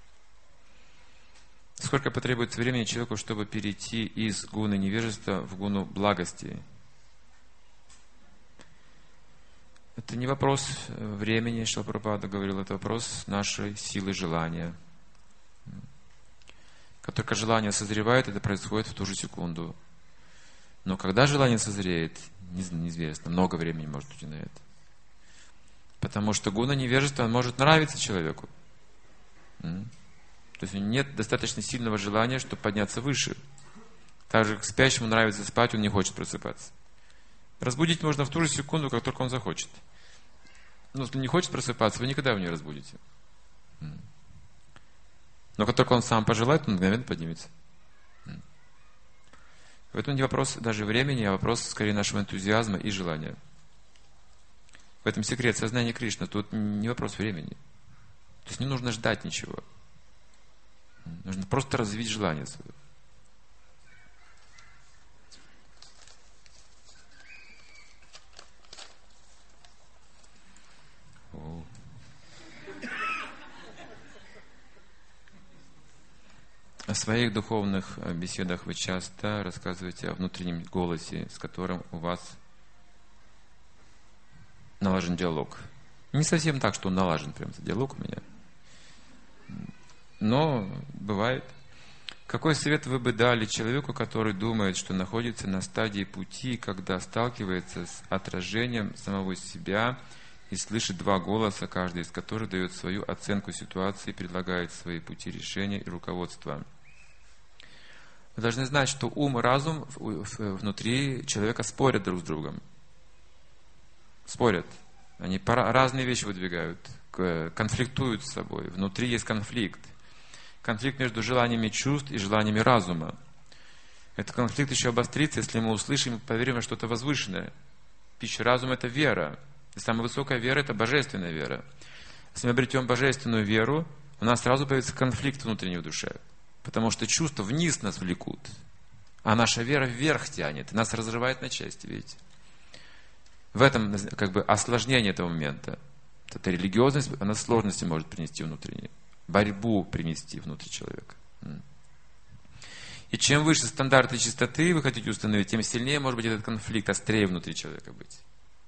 Сколько потребуется времени человеку, чтобы перейти из гуны невежества в гуну благости? Это не вопрос времени, Шрила Прабхупада говорил, это вопрос нашей силы желания. Как только желание созревает, это происходит в ту же секунду. Но когда желание созреет, неизвестно, много времени может уйти на это. Потому что гуна невежества может нравиться человеку. То есть нет достаточно сильного желания, чтобы подняться выше. Так же, как спящему нравится спать, он не хочет просыпаться. Разбудить можно в ту же секунду, как только он захочет. Но если не хочет просыпаться, вы никогда его не разбудите. Но как только он сам пожелает, он мгновенно поднимется. Поэтому не вопрос даже времени, а вопрос скорее нашего энтузиазма и желания. В этом секрет сознания Кришны. Тут не вопрос времени. То есть не нужно ждать ничего. Нужно просто развить желание свое. О своих духовных беседах вы часто рассказываете о внутреннем голосе, с которым у вас налажен диалог. Не совсем так, что он налажен, прям диалог у меня. Но бывает. Какой совет вы бы дали человеку, который думает, что находится на стадии пути, когда сталкивается с отражением самого себя и слышит два голоса, каждый из которых дает свою оценку ситуации, предлагает свои пути решения и руководства? Вы должны знать, что ум и разум внутри человека спорят друг с другом. Спорят. Они разные вещи выдвигают, конфликтуют с собой. Внутри есть конфликт. Конфликт между желаниями чувств и желаниями разума. Этот конфликт еще обострится, если мы услышим и поверим во что-то возвышенное. Пища разума – это вера. И самая высокая вера – это божественная вера. Если мы обретем божественную веру, у нас сразу появится конфликт внутренний в душе. Потому что чувства вниз нас влекут, а наша вера вверх тянет, и нас разрывает на части, видите. В этом осложнение этого момента. Эта религиозность, она сложности может принести внутренние. Борьбу принести внутри человека. И чем выше стандарты чистоты вы хотите установить, тем сильнее может быть этот конфликт, острее внутри человека быть.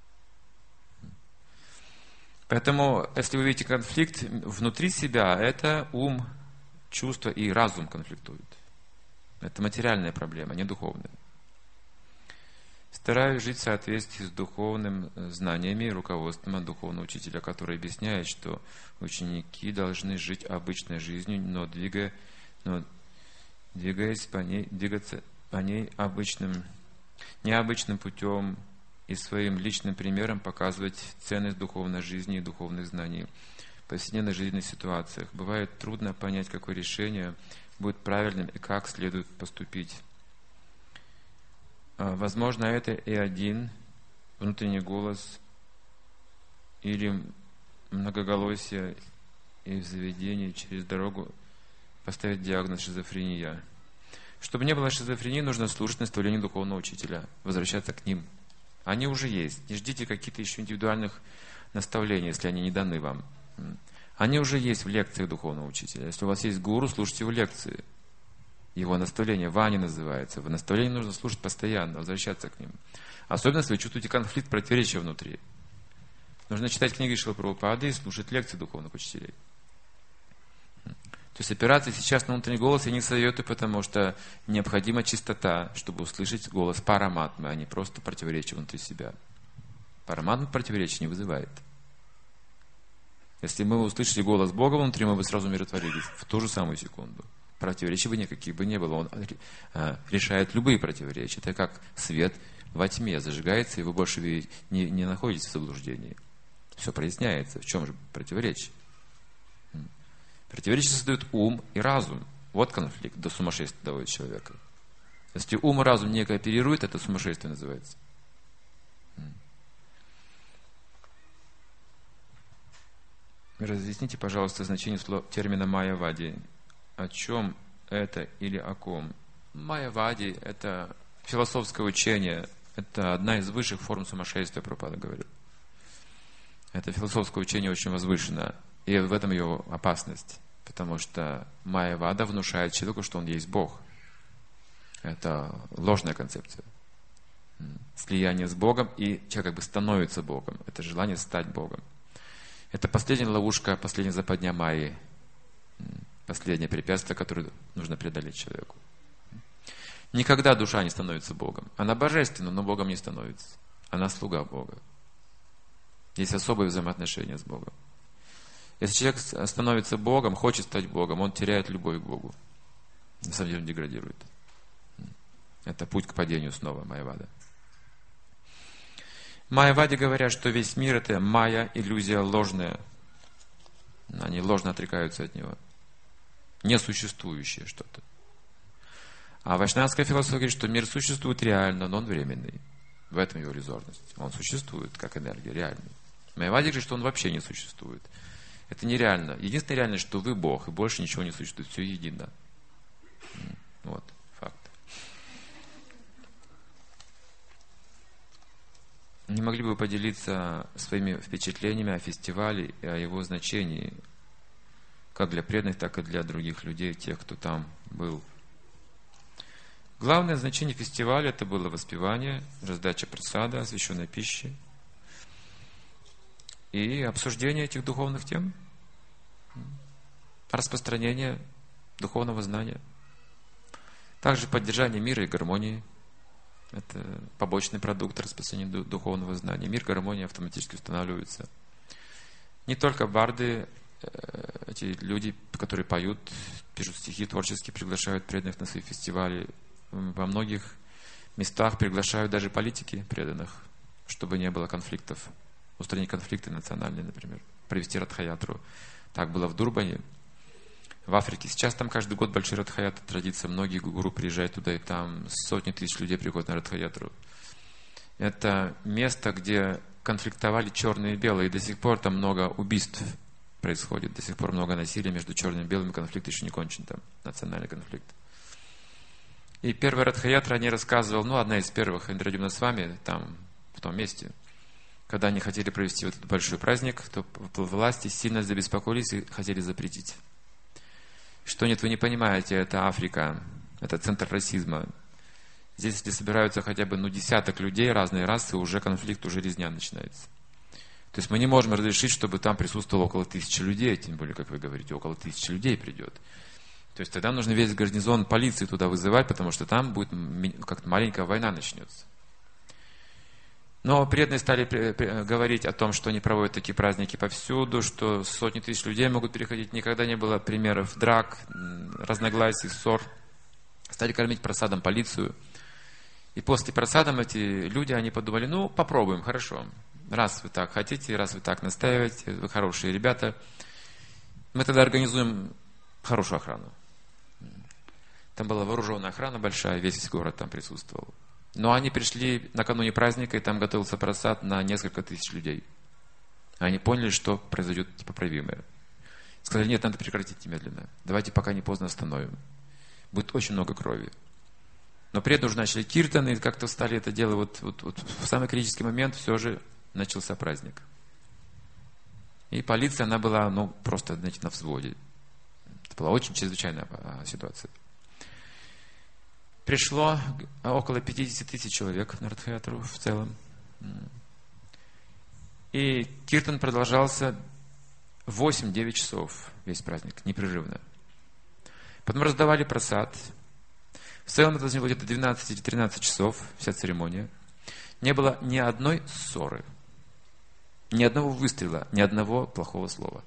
Поэтому, если вы видите конфликт внутри себя, это ум, чувства и разум конфликтуют. Это материальная проблема, не духовная. Стараюсь жить в соответствии с духовным знаниями и руководством от духовного учителя, который объясняет, что ученики должны жить обычной жизнью, но двигаясь двигаться по ней необычным путем и своим личным примером показывать ценность духовной жизни и духовных знаний в повседневных жизненных ситуациях. Бывает трудно понять, какое решение будет правильным и как следует поступить. Возможно, это и один внутренний голос, или многоголосие и в заведении через дорогу поставить диагноз шизофрения. Чтобы не было шизофрении, нужно слушать наставления духовного учителя, возвращаться к ним. Они уже есть. Не ждите каких-то еще индивидуальных наставлений, если они не даны вам. Они уже есть в лекциях духовного учителя. Если у вас есть гуру, слушайте его лекции. Его наставление, Вани называется. В наставлении нужно слушать постоянно, возвращаться к ним. Особенно, если вы чувствуете конфликт, противоречия внутри. Нужно читать книги Шрилы Прабхупады и слушать лекции духовных учителей. То есть опираться сейчас на внутренний голос я не советую, потому что необходима чистота, чтобы услышать голос параматмы, а не просто противоречие внутри себя. Параматма противоречия не вызывает. Если мы услышали голос Бога внутри, мы бы сразу умиротворились в ту же самую секунду. Противоречий бы никаких бы не было. Он решает любые противоречия. Это как свет во тьме зажигается, и вы больше не находитесь в заблуждении. Все проясняется. В чем же противоречие? Противоречие создают ум и разум. Вот конфликт до сумасшествия доводит человека. Если ум и разум не кооперируют, это сумасшествие называется. Разъясните, пожалуйста, значение термина майявади. О чем это или о ком? Майявади – это философское учение. Это одна из высших форм сумасшествия, Прабхупада говорит. Это философское учение очень возвышено. И в этом ее опасность. Потому что майявада внушает человеку, что он есть Бог. Это ложная концепция. Слияние с Богом, и человек становится Богом. Это желание стать Богом. Это последняя ловушка, последняя западня майи. Последнее препятствие, которое нужно преодолеть человеку. Никогда душа не становится Богом. Она божественна, но Богом не становится. Она слуга Бога. Есть особые взаимоотношения с Богом. Если человек становится Богом, хочет стать Богом, он теряет любовь к Богу. На самом деле он деградирует. Это путь к падению снова, майявада. Майявади говорят, что весь мир это майя, иллюзия ложная. Они ложно отрекаются от него. Несуществующее что-то. А вайшнавская философия говорит, что мир существует реально, но он временный. В этом его иллюзорность. Он существует как энергия, реальный. Майявади говорит, что он вообще не существует. Это нереально. Единственное реальное, что вы Бог, и больше ничего не существует. Все едино. Вот факт. Не могли бы вы поделиться своими впечатлениями о фестивале и о его значении, как для преданных, так и для других людей, тех, кто там был? Главное значение фестиваля это было воспевание, раздача прасада, освященной пищи и обсуждение этих духовных тем. распространение духовного знания. Также поддержание мира и гармонии. Это побочный продукт распространения духовного знания. Мир, гармония автоматически устанавливается. Не только барды, эти люди, которые поют, пишут стихи творческие, приглашают преданных на свои фестивали. Во многих местах приглашают даже политики преданных, чтобы не было конфликтов. Устранить конфликты национальные, например. Провести радхаятру. Так было в Дурбане, в Африке. Сейчас там каждый год большой радхаятра, традиция. Многие гуру приезжают туда, и там сотни тысяч людей приходят на радхаятру. Это место, где конфликтовали черные и белые, и до сих пор там много убийств происходит, до сих пор много насилия между черными и белыми, конфликт еще не кончен там, национальный конфликт. И первая радхаятра, они рассказывал, одна из первых, Индрадюмна Свами, там, в том месте, когда они хотели провести вот этот большой праздник, то власти сильно забеспокоились и хотели запретить. Что нет, вы не понимаете, это Африка, это центр расизма. Здесь, если собираются хотя бы десяток людей разной расы, уже конфликт, уже резня начинается. То есть мы не можем разрешить, чтобы там присутствовало около 1000 людей, тем более, как вы говорите, около 1000 людей придет. То есть тогда нужно весь гарнизон полиции туда вызывать, потому что там будет как-то маленькая война начнется. Но преданные стали говорить о том, что они проводят такие праздники повсюду, что сотни тысяч людей могут переходить. Никогда не было примеров драк, разногласий, ссор. Стали кормить просадом полицию. И после просадом эти люди, они подумали, попробуем, хорошо. Раз вы так хотите, раз вы так настаиваете, вы хорошие ребята, мы тогда организуем хорошую охрану. Там была вооруженная охрана большая, весь город там присутствовал. Но они пришли накануне праздника, и там готовился просад на несколько тысяч людей. Они поняли, что произойдет непоправимое. Сказали, нет, надо прекратить немедленно. Давайте пока не поздно остановим. Будет очень много крови. Но преданные уже начали киртаны, и как-то стали это дело. Вот в самый критический момент все же начался праздник. И полиция, она была, просто, на взводе. Это была очень чрезвычайная ситуация. Пришло около 50 тысяч человек на радхаятру в целом. И киртан продолжался 8-9 часов, весь праздник, непрерывно. Потом раздавали прасад. В целом это должно было где-то 12 или 13 часов, вся церемония. Не было ни одной ссоры, ни одного выстрела, ни одного плохого слова.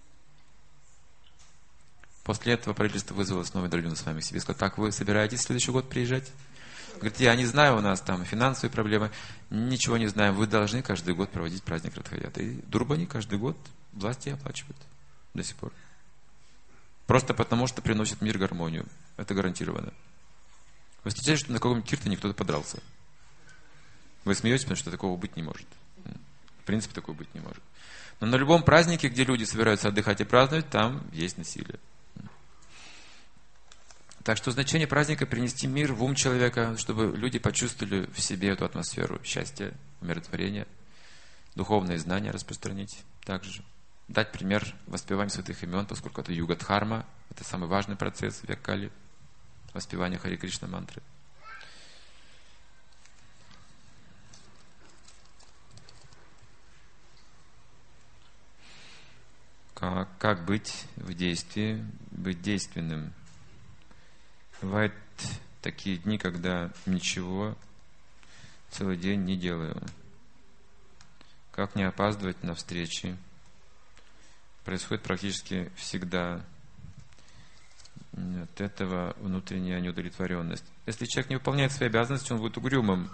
После этого правительство вызвало снова Индрадюмну Свами к себе и сказало, так, вы собираетесь в следующий год приезжать? Говорит, я не знаю, у нас там финансовые проблемы, ничего не знаем, вы должны каждый год проводить праздник Радхаятры. И Дурбани каждый год власти оплачивают до сих пор. Просто потому, что приносит мир, гармонию. Это гарантированно. Вы встречаете, что на каком-нибудь киртане кто-то подрался? Вы смеетесь, потому что такого быть не может. В принципе, такого быть не может. Но на любом празднике, где люди собираются отдыхать и праздновать, там есть насилие. Так что значение праздника – принести мир в ум человека, чтобы люди почувствовали в себе эту атмосферу счастья, умиротворения, духовные знания распространить также. Дать пример воспевания святых имен, поскольку это юга-дхарма, это самый важный процесс в век-кали, воспевание Хари Кришна мантры. Как быть в действии, быть действенным? Бывают такие дни, когда ничего целый день не делаю. Как не опаздывать на встречи? Происходит практически всегда. От этого внутренняя неудовлетворенность. Если человек не выполняет свои обязанности, он будет угрюмым.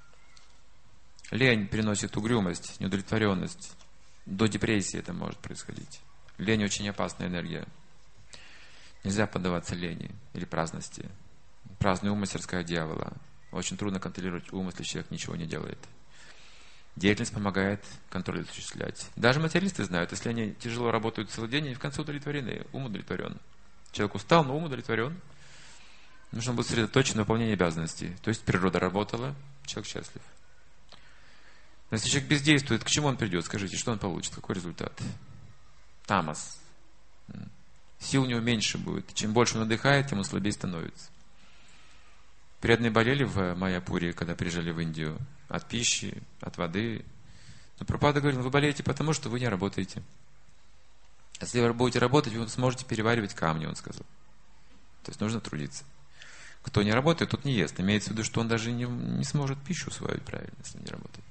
Лень приносит угрюмость, неудовлетворенность. До депрессии это может происходить. Лень очень опасная энергия. Нельзя поддаваться лени или праздности. Праздный ум – мастерская дьявола. Очень трудно контролировать ум, если человек ничего не делает. Деятельность помогает контроль осуществлять. Даже материалисты знают, если они тяжело работают целый день, они в конце удовлетворены, ум удовлетворен. Человек устал, но ум удовлетворен. Нужно быть сосредоточен на выполнении обязанностей. То есть природа работала, человек счастлив. Но если человек бездействует, к чему он придет? Скажите, что он получит? Какой результат? Тамас. Сил у него меньше будет. Чем больше он отдыхает, тем он слабее становится. Преданные болели в Майяпуре, когда приезжали в Индию. От пищи, от воды. Но Прабхупада говорил, вы болеете потому, что вы не работаете. Если вы будете работать, вы сможете переваривать камни, он сказал. То есть нужно трудиться. Кто не работает, тот не ест. Имеется в виду, что он даже не сможет пищу усвоить правильно, если не работает.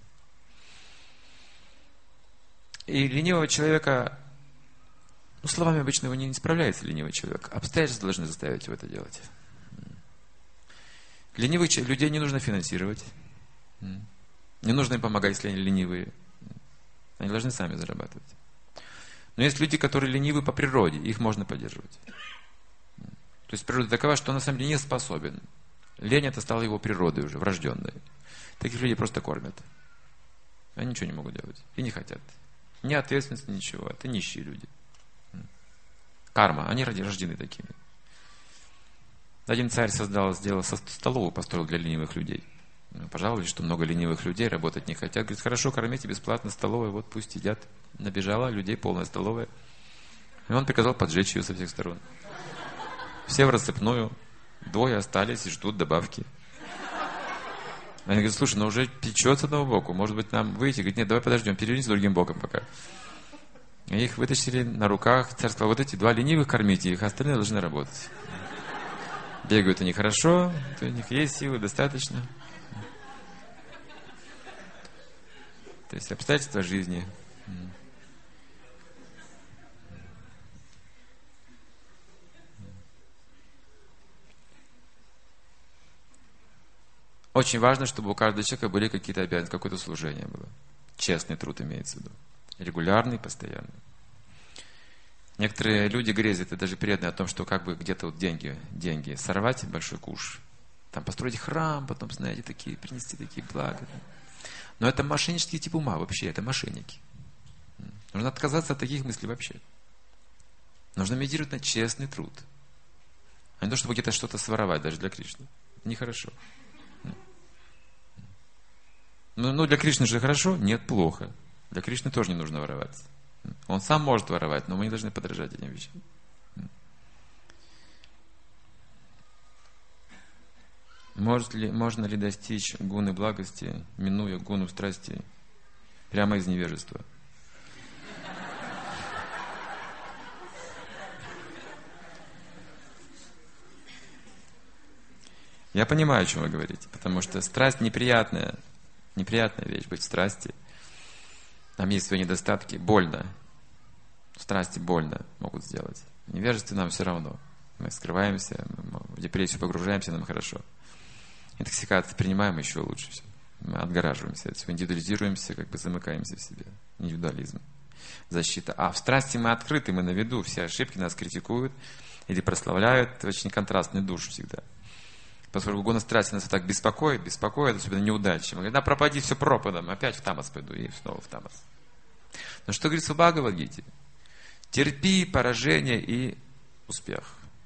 И ленивого человека, словами обычно его не справляется ленивый человек. Обстоятельства должны заставить его это делать. Ленивых людей не нужно финансировать. Не нужно им помогать, если они ленивые. Они должны сами зарабатывать. Но есть люди, которые ленивы по природе, их можно поддерживать. То есть природа такова, что он на самом деле не способен. Лень это стало его природой уже, врожденной. Таких людей просто кормят. Они ничего не могут делать. И не хотят. Ни ответственности, ничего. Это нищие люди. Карма. Они рождены такими. Один царь сделал столовую, построил для ленивых людей. Пожаловались, что много ленивых людей работать не хотят. Говорит, хорошо, кормите бесплатно столовая, вот пусть едят. Набежала людей, полная столовая. И он приказал поджечь ее со всех сторон. Все в рассыпную. 2 остались и ждут добавки. Они говорят, слушай, уже печет с одного боку. Может быть, нам выйти? Говорит, нет, давай подождем, перевернись другим боком пока. И их вытащили на руках. Царь сказал, вот эти 2 ленивых кормите, их остальные должны работать. Бегают они хорошо, у них есть силы достаточно. То есть обстоятельства жизни. Очень важно, чтобы у каждого человека были какие-то обязанности, какое-то служение было. Честный труд имеется в виду. Регулярный, постоянный. Некоторые люди грезят, и даже преданные, о том, что как бы где-то вот деньги сорвать, большой куш, там построить храм, потом, знаете, принести такие блага. Но это мошеннический тип ума вообще, это мошенники. Нужно отказаться от таких мыслей вообще. Нужно медитировать на честный труд. А не то, чтобы где-то что-то своровать, даже для Кришны. Это нехорошо. Ну, для Кришны же хорошо? Нет, плохо. Для Кришны тоже не нужно воровать. Он сам может воровать, но мы не должны подражать этим вещам. Можно ли достичь гуны благости, минуя гуну страсти, прямо из невежества? Я понимаю, о чем вы говорите, потому что страсть неприятная вещь, быть в страсти. Там есть свои недостатки, больно. Страсти больно могут сделать. В невежестве нам все равно. Мы скрываемся, мы в депрессию погружаемся, нам хорошо. Интоксикацию принимаем, еще лучше все. Мы отгораживаемся от всего, индивидуализируемся, как бы замыкаемся в себе. Индивидуализм. Защита. А в страсти мы открыты, мы на виду. Все ошибки нас критикуют или прославляют. Это очень контрастный душ всегда. Поскольку гуна страсти нас так беспокоит, особенно неудачи. Мы говорим, да пропади все пропадом, опять в тамас пойду, и снова в тамас. Но что говорится в Бхагавад-гите? Терпи поражение и успех.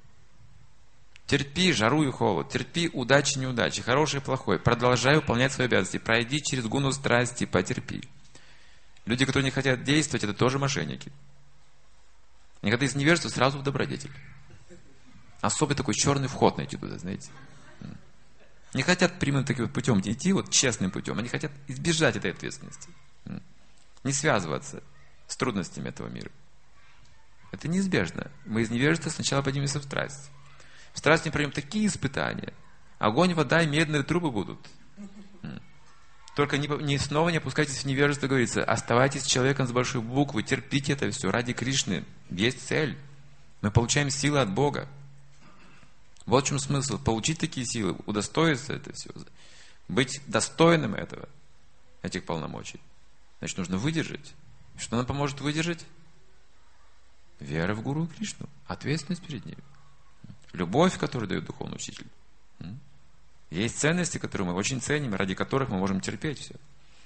Терпи жару и холод, терпи удачи и неудачи, хорошее и плохое. Продолжай выполнять свои обязанности, пройди через гуну страсти, потерпи. Люди, которые не хотят действовать, это тоже мошенники. И когда из невежества, сразу в добродетель. Особый такой черный вход найти туда, знаете. Не хотят прямым таким путем идти, вот честным путем. Они хотят избежать этой ответственности. Не связываться с трудностями этого мира. Это неизбежно. Мы из невежества сначала поднимемся в страсть. В страсти мы пройдем такие испытания. Огонь, вода и медные трубы будут. Только снова не опускайтесь в невежество, говорится. Оставайтесь человеком с большой буквы, терпите это все. Ради Кришны есть цель. Мы получаем силы от Бога. Вот в чем смысл. Получить такие силы, удостоиться это все. Быть достойным этих полномочий. Значит, нужно выдержать. Что нам поможет выдержать? Вера в Гуру и Кришну. Ответственность перед ними. Любовь, которую дает духовный учитель. Есть ценности, которые мы очень ценим, ради которых мы можем терпеть все.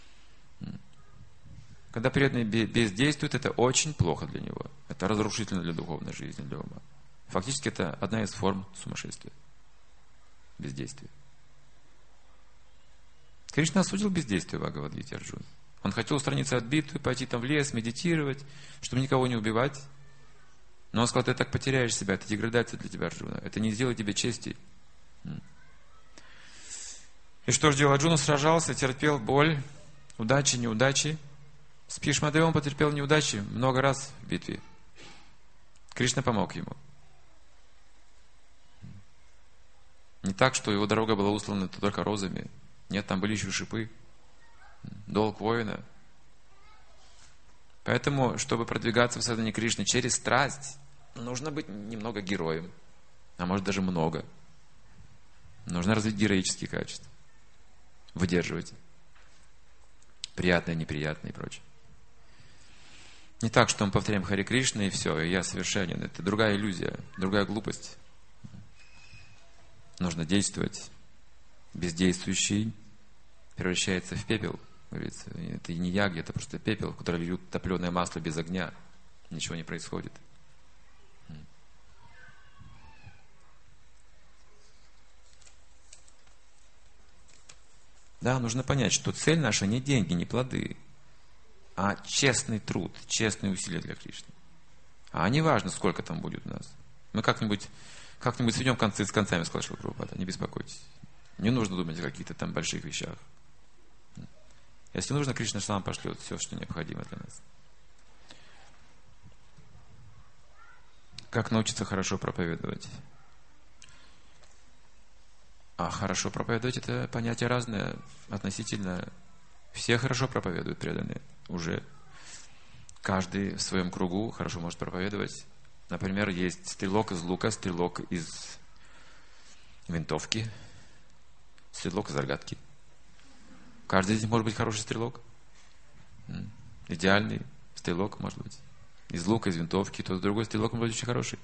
Когда преданный бездействует, это очень плохо для него. Это разрушительно для духовной жизни, для ума. Фактически это одна из форм сумасшествия. Бездействие. Кришна осудил бездействие в Бхагавад-гите Арджуны. Он хотел устраниться от битвы, пойти там в лес, медитировать, чтобы никого не убивать. Но он сказал, ты так потеряешь себя, это деградация для тебя, Арджуна. Это не сделает тебе чести. И что же делал Арджуна? Сражался, терпел боль, удачи, неудачи. С Бхишмадевом потерпел неудачи много раз в битве. Кришна помог ему. Не так, что его дорога была услана только розами. Нет, там были еще шипы. Долг воина. Поэтому, чтобы продвигаться в сознании Кришны через страсть, нужно быть немного героем. А может даже много. Нужно развить героические качества. Выдерживать. Приятное, неприятное и прочее. Не так, что мы повторяем Харе Кришна и все, и я совершенен. Это другая иллюзия, другая глупость. Нужно действовать. Бездействующий превращается в пепел. Говорится. Это не яги, это просто пепел, в который льют топленое масло без огня. Ничего не происходит. Да, нужно понять, что цель наша не деньги, не плоды, а честный труд, честные усилия для Кришны. А не важно, сколько там будет у нас. Мы как-нибудь сведем концы с концами, сказал Шрила Прабхупада, не беспокойтесь. Не нужно думать о каких-то там больших вещах. Если нужно, Кришна сам пошлет все, что необходимо для нас. Как научиться хорошо проповедовать? А хорошо проповедовать — это понятие разное, относительно. Все хорошо проповедуют, преданные. Уже каждый в своем кругу хорошо может проповедовать. Например, есть стрелок из лука, стрелок из винтовки, стрелок из рогатки. Каждый из них может быть хороший стрелок. Идеальный стрелок может быть. Из лука, из винтовки, тот другой стрелок может быть очень хороший.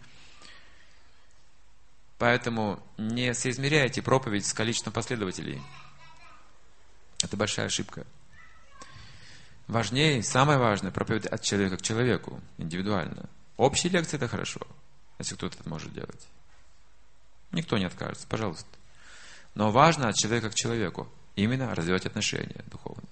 Поэтому не соизмеряйте проповедь с количеством последователей. Это большая ошибка. Важнее, самое важное, проповедь от человека к человеку, индивидуально. Общие лекции — это хорошо, если кто-то это может делать. Никто не откажется, пожалуйста. Но важно от человека к человеку именно развивать отношения духовные.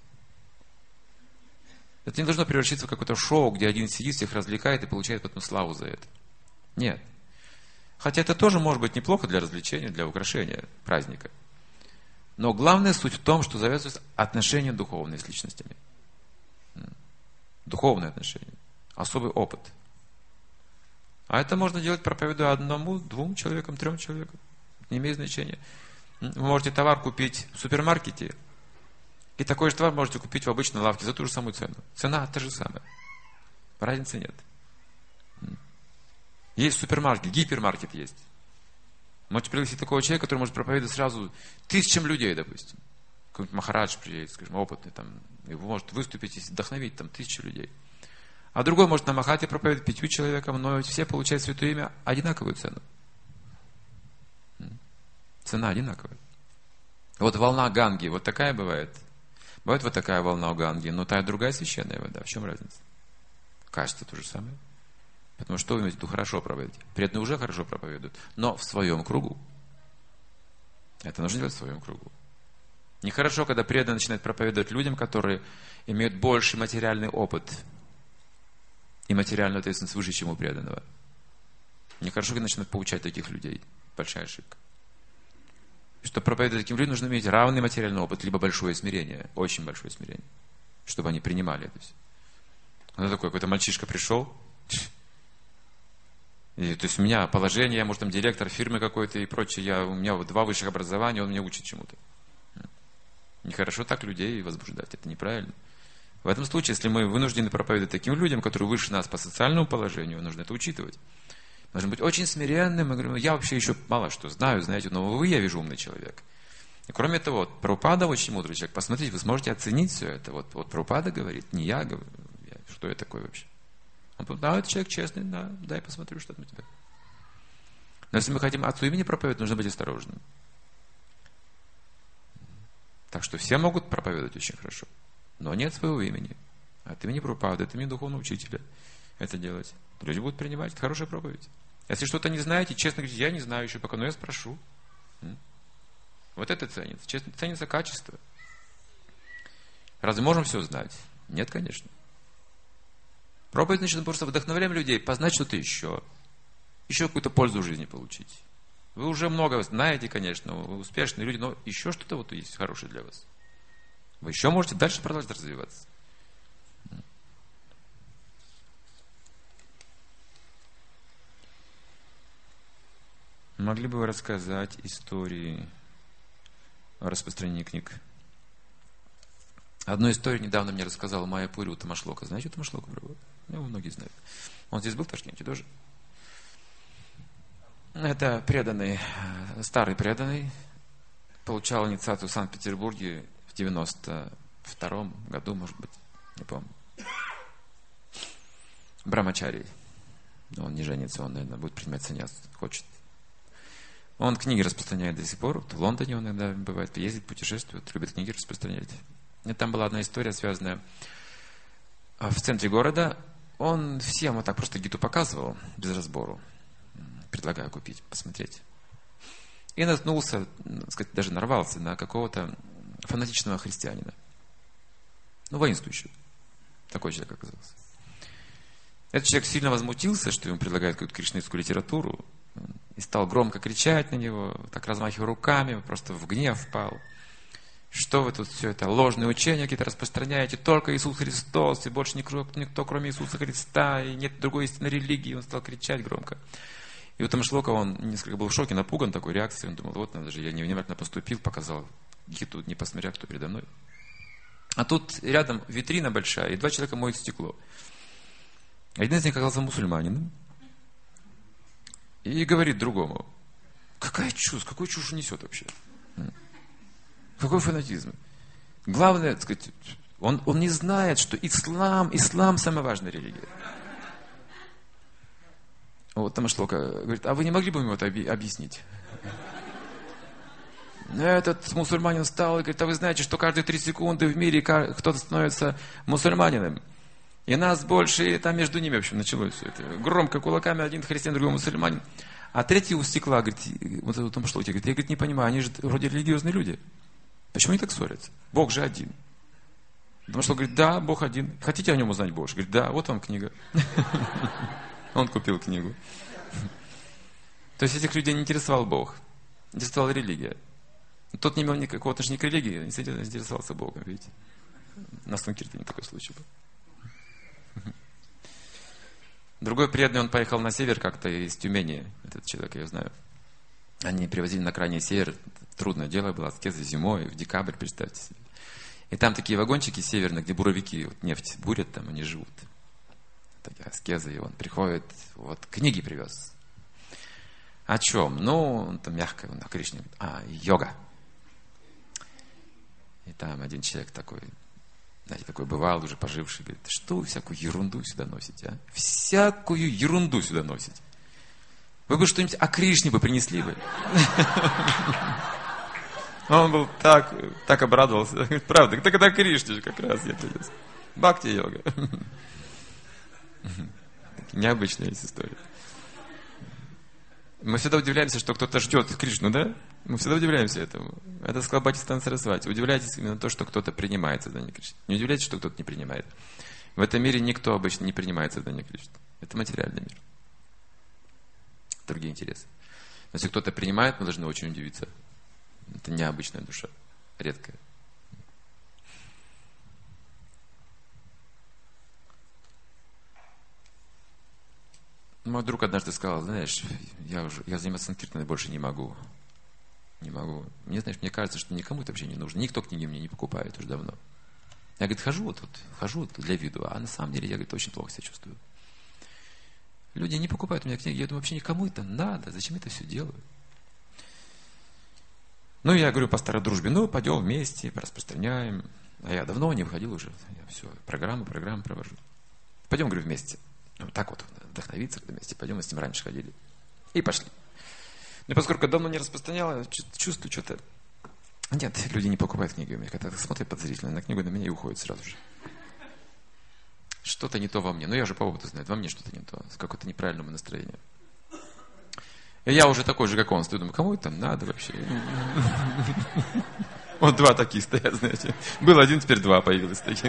Это не должно превратиться в какое-то шоу, где один сидит, всех развлекает и получает потом славу за это. Нет. Хотя это тоже может быть неплохо для развлечения, для украшения праздника. Но главная суть в том, что завязываются отношения духовные с личностями. Духовные отношения. Особый опыт. А это можно делать, проповедуя одному, двум человекам, трем человекам. Не имеет значения. Вы можете товар купить в супермаркете, и такой же товар можете купить в обычной лавке за ту же самую цену. Цена та же самая. Разницы нет. Есть супермаркет, гипермаркет есть. Можете пригласить такого человека, который может проповедовать сразу тысячам людей, допустим. Какой-нибудь Махарадж приедет, скажем, опытный, там, и может выступить и вдохновить там 1000 людей. А другой может на Махате проповедовать 5 человекам, но все получают святое имя одинаковую цену. Цена одинаковая. Вот волна Ганги, вот такая бывает. Бывает вот такая волна у Ганги, но та и другая священная вода. В чем разница? Качество то же самое. Потому что вы имеете в виду хорошо проповедовать. Преданные уже хорошо проповедуют, но в своем кругу. Это нужно делать в своем кругу. Нехорошо, когда преданный начинает проповедовать людям, которые имеют больше материальный опыт и материальную ответственность выше, чем у преданного. Нехорошо, когда начинают поучать таких людей. Большая ошибка. Чтобы проповедовать таким людям, нужно иметь равный материальный опыт, либо большое смирение, очень большое смирение, чтобы они принимали это все. Ну, такой какой-то мальчишка пришел, и, то есть у меня положение, я, может, там директор фирмы какой-то и прочее, у меня 2 высших образования, он меня учит чему-то. Нехорошо так людей возбуждать, это неправильно. В этом случае, если мы вынуждены проповедовать таким людям, которые выше нас по социальному положению, нужно это учитывать. Нужно быть очень смиренным. Мы говорим, я вообще еще мало что знаю, знаете, но вы, я вижу, умный человек. И кроме того, Прабхупада очень мудрый человек. Посмотрите, вы сможете оценить все это. Вот Прабхупада говорит, не я говорю, что я такой вообще. Он говорит, да, это человек честный, да, дай посмотрю, что там у тебя. Но если мы хотим Отцу имени проповедовать, нужно быть осторожным. Так что все могут проповедовать очень хорошо, но нет своего имени. От имени Прабхупады, от имени духовного учителя это делать. Люди будут принимать, это хорошая проповедь. Если что-то не знаете, честно говорите, я не знаю еще пока, но я спрошу. Вот это ценится. Честно, ценится качество. Разве можем все знать? Нет, конечно. Проповедь, значит, просто вдохновляем людей познать что-то еще. Еще какую-то пользу в жизни получить. Вы уже много знаете, конечно, вы успешные люди, но еще что-то вот есть хорошее для вас. Вы еще можете дальше продолжать развиваться. Могли бы вы рассказать истории о распространении книг? Одну историю недавно мне рассказал Майя Пури у Тамашлока. Знаете, Тамашлока? Ну, многие знают. Он здесь был в Ташкенте тоже. Это преданный, старый преданный. Получал инициацию в Санкт-Петербурге в 92-м году, может быть, не помню. Брамачарий. Он не женится, он, наверное, будет принимать саньяс, хочет. Он книги распространяет до сих пор. В Лондоне он иногда бывает, ездит, путешествует, любит книги распространять. И там была одна история, связанная в центре города. Он всем вот так просто гиду показывал, без разбору. Предлагаю купить, посмотреть. И наткнулся, сказать, даже нарвался на какого-то фанатичного христианина. Ну, воинствующего. Такой человек оказался. Этот человек сильно возмутился, что ему предлагают какую-то кришнаитскую литературу. И стал громко кричать на него, так размахивая руками, просто в гнев впал. Что вы тут все это, ложные учения какие-то распространяете, только Иисус Христос, и больше никто, кроме Иисуса Христа, и нет другой истинной религии. Он стал кричать громко. И у Тамашлока он несколько был в шоке, напуган такой реакцией. Он думал, вот надо же, я невнимательно поступил, показал гиту, не посмотря, кто передо мной. А тут рядом витрина большая, и два человека моют стекло. Один из них оказался мусульманином. И говорит другому, какую чушь несет вообще? Какой фанатизм? Главное, так сказать, он не знает, что ислам самая важная религия. Вот Тамашлока говорит, а вы не могли бы ему это объяснить? Этот мусульманин встал и говорит, а вы знаете, что каждые 3 секунды в мире кто-то становится мусульманином? И нас больше, и там между ними, в общем, началось все это. Громко кулаками один христиан, другой мусульманин. А третий у стекла, говорит, вот это Тамашлоке, говорит, я, говорит, не понимаю, они же вроде религиозные люди. Почему они так ссорятся? Бог же один. Тамашлок говорит, да, Бог один. Хотите о нем узнать больше? Говорит, да, вот вам книга. Он купил книгу. То есть этих людей не интересовал Бог. Интересовала религия. Тот не имел никакого отношения к религии, не интересовался Богом, видите. На Санкиртане такой случай был. Другой преданный, он поехал на север как-то из Тюмени. Этот человек, я знаю. Они привозили на крайний север. Трудное дело было, аскезы зимой, в декабрь, представьте себе. И там такие вагончики северные, где буровики вот, нефть бурят, там они живут. Такие аскезы, и он приходит, вот книги привез. О чем? Ну, он там мягко, на Кришне говорит, йога. И там один человек такой, знаете, такой бывал, уже поживший, говорит, что вы всякую ерунду сюда носите, а? Всякую ерунду сюда носите. Вы бы что-нибудь о Кришне бы принесли бы. Он был так обрадовался. Говорит, правда, так это о Кришне как раз я принес. Бхакти-йога. Необычная есть история. Мы всегда удивляемся, что кто-то ждет Кришну, да? Мы всегда удивляемся этому. Это сказал Бхактисиданта Сарасвати. Удивляйтесь именно то, что кто-то принимает сознание Кришны. Не удивляйтесь, что кто-то не принимает. В этом мире никто обычно не принимает сознание Кришны. Это материальный мир. Другие интересы. Но если кто-то принимает, мы должны очень удивиться. Это необычная душа. Редкая. Мой друг однажды сказал, знаешь, я заниматься санкиртаной больше не могу. Не могу. Мне кажется, что никому это вообще не нужно. Никто книги мне не покупает уже давно. Я, говорит, хожу для виду, а на самом деле я, говорит, очень плохо себя чувствую. Люди не покупают у меня книги, я думаю, вообще никому это надо, зачем это все делаю? Ну, я говорю по старой дружбе, пойдем вместе, распространяем. А я давно не выходил уже, я все, программу провожу. Пойдем, говорю, вместе. Так вот, вдохновиться вместе, пойдем, мы с ним раньше ходили. И пошли. Но поскольку давно не распространял, я чувствую что-то. Нет, люди не покупают книги у меня, когда смотрят подозрительно на книгу, на меня и уходят сразу же. Что-то не то во мне. Я же по опыту знаю, во мне что-то не то, с какое-то неправильное настроение. И я уже такой же, как он, стою, думаю, кому это надо вообще? Вот 2 таких стоят, знаете. Был 1, теперь 2 появилось таких.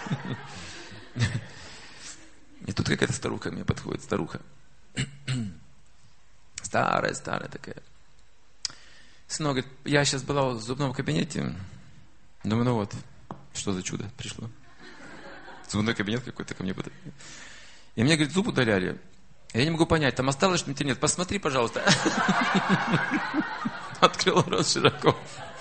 И тут какая-то старуха мне подходит, старуха. Старая такая. Сынок, говорит, я сейчас была в зубном кабинете. Думаю, вот, что за чудо пришло. Зубной кабинет какой-то ко мне. И мне, говорит, зуб удаляли. Я не могу понять, там осталось что-нибудь или нет. Посмотри, пожалуйста. Открыл рот широко.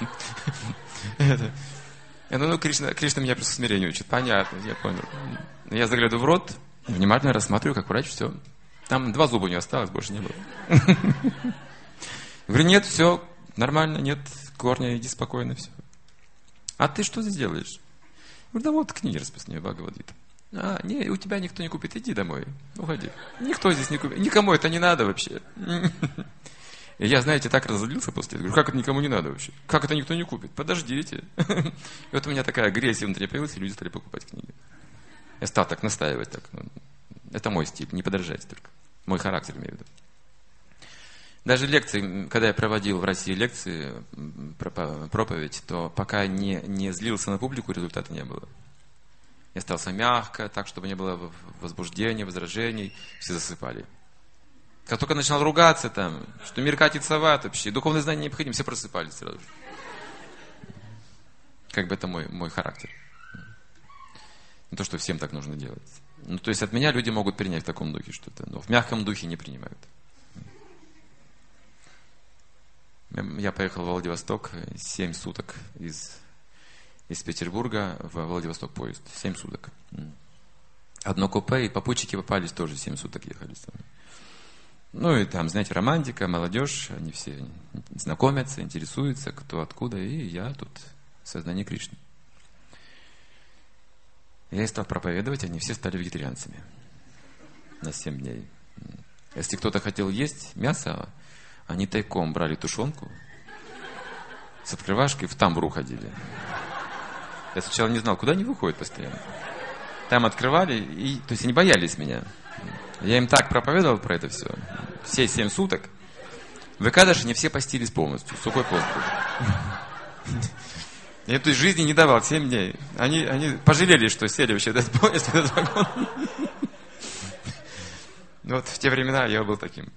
Ну, Кришна меня просто смирению учит. Понятно, я понял. Я заглядываю в рот, внимательно рассматриваю, как врач, все. Там 2 зуба не осталось, больше не было. Говорю, нет, все, нормально, нет корня, иди спокойно, все. А ты что здесь делаешь? Говорю, да вот книги распространяю, Бхагавад-гита. Не, у тебя никто не купит, иди домой, уходи. Никто здесь не купит, никому это не надо вообще. И я, знаете, так разозлился после этого. Говорю, как это никому не надо вообще? Как это никто не купит? Подождите. И вот у меня такая агрессия внутри появилась, и люди стали покупать книги. Я стал так настаивать. Так. Это мой стиль, не подражайте только. Мой характер, имею в виду. Даже лекции, когда я проводил в России лекции, проповедь, то пока не злился на публику, результата не было. Я старался мягко, так, чтобы не было возбуждения, возражений, все засыпали. Как только начинал ругаться там, что мир катится в ад вообще, духовные знания необходимы, все просыпались сразу же. Как бы это мой характер. Не то, что всем так нужно делать. Ну, то есть от меня люди могут принять в таком духе что-то, но в мягком духе не принимают. Я поехал в Владивосток 7 суток из Петербурга в Владивосток поезд. 7 суток. Одно купе, и попутчики попались тоже 7 суток ехали со мной. Ну и там, знаете, романтика, молодежь, они все знакомятся, интересуются, кто откуда, и я тут в сознании Кришны. Я и стал проповедовать, они все стали вегетарианцами на 7 дней. Если кто-то хотел есть мясо, они тайком брали тушенку с открывашкой, в тамбур уходили. Я сначала не знал, куда они выходят постоянно. Там открывали, то есть они боялись меня. Я им так проповедовал про это все. Все 7 суток. В Экадаши не все постились полностью. Сухой пост был. Я той жизни не давал 7 дней. Они пожалели, что сели вообще в этот поезд, в этот вагон. Вот в те времена я был таким.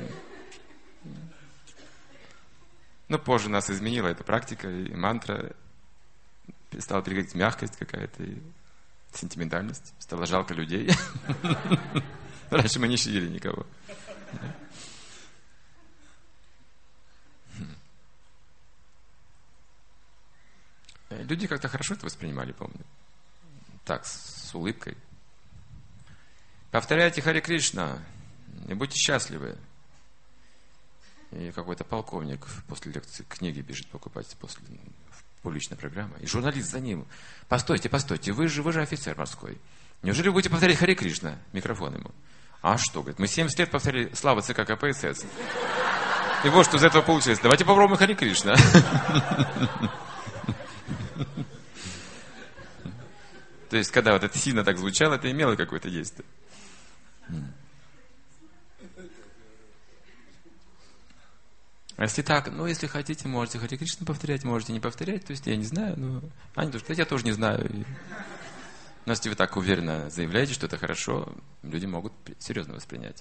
Но позже нас изменила эта практика, и мантра стала переходить мягкость какая-то, и сентиментальность. Стало жалко людей. Раньше мы не щадили никого. Люди как-то хорошо это воспринимали, помню. Так, с улыбкой. Повторяйте Харе Кришна, и будьте счастливы. И какой-то полковник после лекции книги бежит покупать в публичной программе. И журналист за ним. Постойте, вы же офицер морской. Неужели вы будете повторять Харе Кришна? Микрофон ему. А что, говорит, мы 70 лет повторяли слава ЦК КПСС. И вот что из этого получилось. Давайте попробуем Харе Кришна. То есть, когда вот это сильно так звучало, это имело какое-то действие. А если так, если хотите, можете Харе Кришна повторять, можете не повторять. То есть, я не знаю, они тоже, я тоже не знаю. Но если вы так уверенно заявляете, что это хорошо, люди могут серьезно воспринять.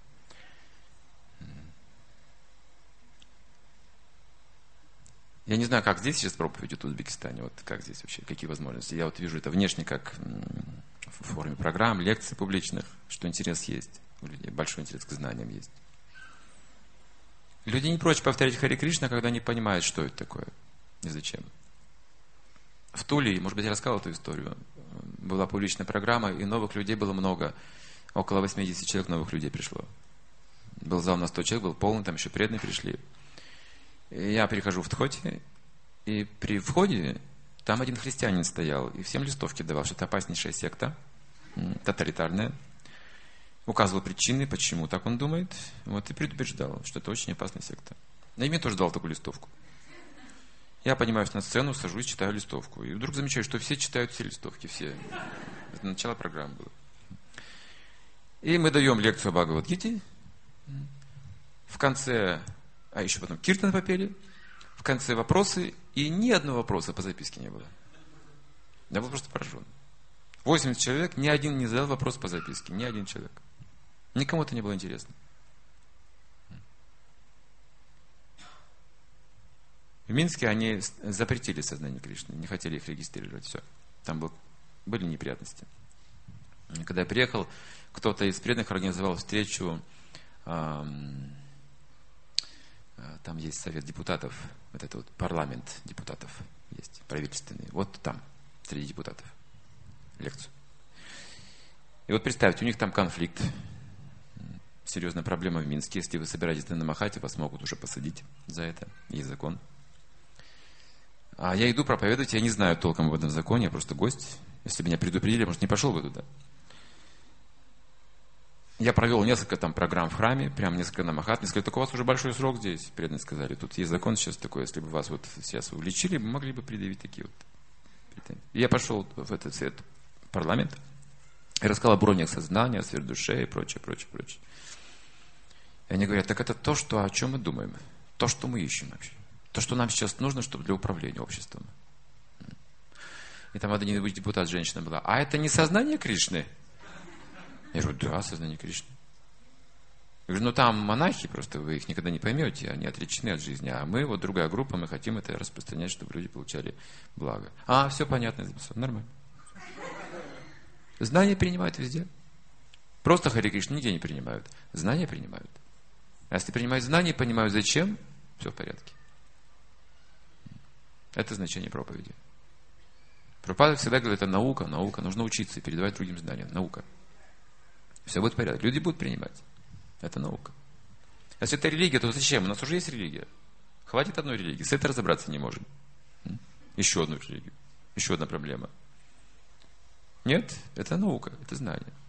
Я не знаю, как здесь сейчас проповедь в Узбекистане, вот как здесь вообще, какие возможности. Я вот вижу это внешне, как в форме программ, лекций публичных, что интерес есть у людей, большой интерес к знаниям есть. Люди не прочь повторять Харе Кришна, когда они понимают, что это такое и зачем. В Туле, может быть, я рассказывал эту историю, была публичная программа, и новых людей было много. Около 80 человек новых людей пришло. Был зал на 100 человек, был полный, там еще преданные пришли. И я перехожу в Тхоти, и при входе там один христианин стоял, и всем листовки давал, что это опаснейшая секта, тоталитарная. Указывал причины, почему так он думает, вот, и предупреждал, что это очень опасная секта. И мне тоже дал такую листовку. Я поднимаюсь на сцену, сажусь, читаю листовку. И вдруг замечаю, что все читают все листовки, все. Это начало программы было. И мы даем лекцию о Бхагавад-гите. В конце, еще потом киртан попели. В конце вопросы, и ни одного вопроса по записке не было. Я был просто поражен. 80 человек, ни один не задал вопрос по записке, ни один человек. Никому это не было интересно. В Минске они запретили сознание Кришны, не хотели их регистрировать, все. Там были неприятности. Когда я приехал, кто-то из преданных организовал встречу, там есть совет депутатов, вот это вот парламент депутатов есть, правительственный, вот там, среди депутатов, лекцию. И вот представьте, у них там конфликт, серьезная проблема в Минске, если вы собираетесь на Махате, вас могут уже посадить за это, есть закон. А я иду проповедовать, я не знаю толком об этом законе, я просто гость. Если бы меня предупредили, может, не пошел бы туда. Я провел несколько там программ в храме, прям несколько намахат. Мне сказали, так у вас уже большой срок здесь. Преданные сказали, тут есть закон сейчас такой, если бы вас вот сейчас уличили, мы могли бы предъявить такие вот претензии. И я пошел в этот совет парламента и рассказал об уровнях сознания, о сфере души и прочее, прочее, прочее. И они говорят, так это то, о чем мы думаем, то, что мы ищем вообще. То, что нам сейчас нужно, чтобы для управления обществом. И там один депутат, женщина была, а это не сознание Кришны? Я говорю, да, сознание Кришны. Я говорю, ну там монахи, просто вы их никогда не поймете, они отречены от жизни. А мы, вот другая группа, мы хотим это распространять, чтобы люди получали благо. А, все понятно, нормально. Знания принимают везде. Просто Харе Кришна нигде не принимают. Знания принимают. А если принимают знания, понимают зачем, все в порядке. Это значение проповеди. Прабхупада всегда говорит, это наука, наука. Нужно учиться и передавать другим знания. Наука. Все будет в порядке. Люди будут принимать. Это наука. А если это религия, то зачем? У нас уже есть религия. Хватит одной религии. С этой разобраться не можем. Еще одну религию. Еще одна проблема. Нет, это наука, это знание.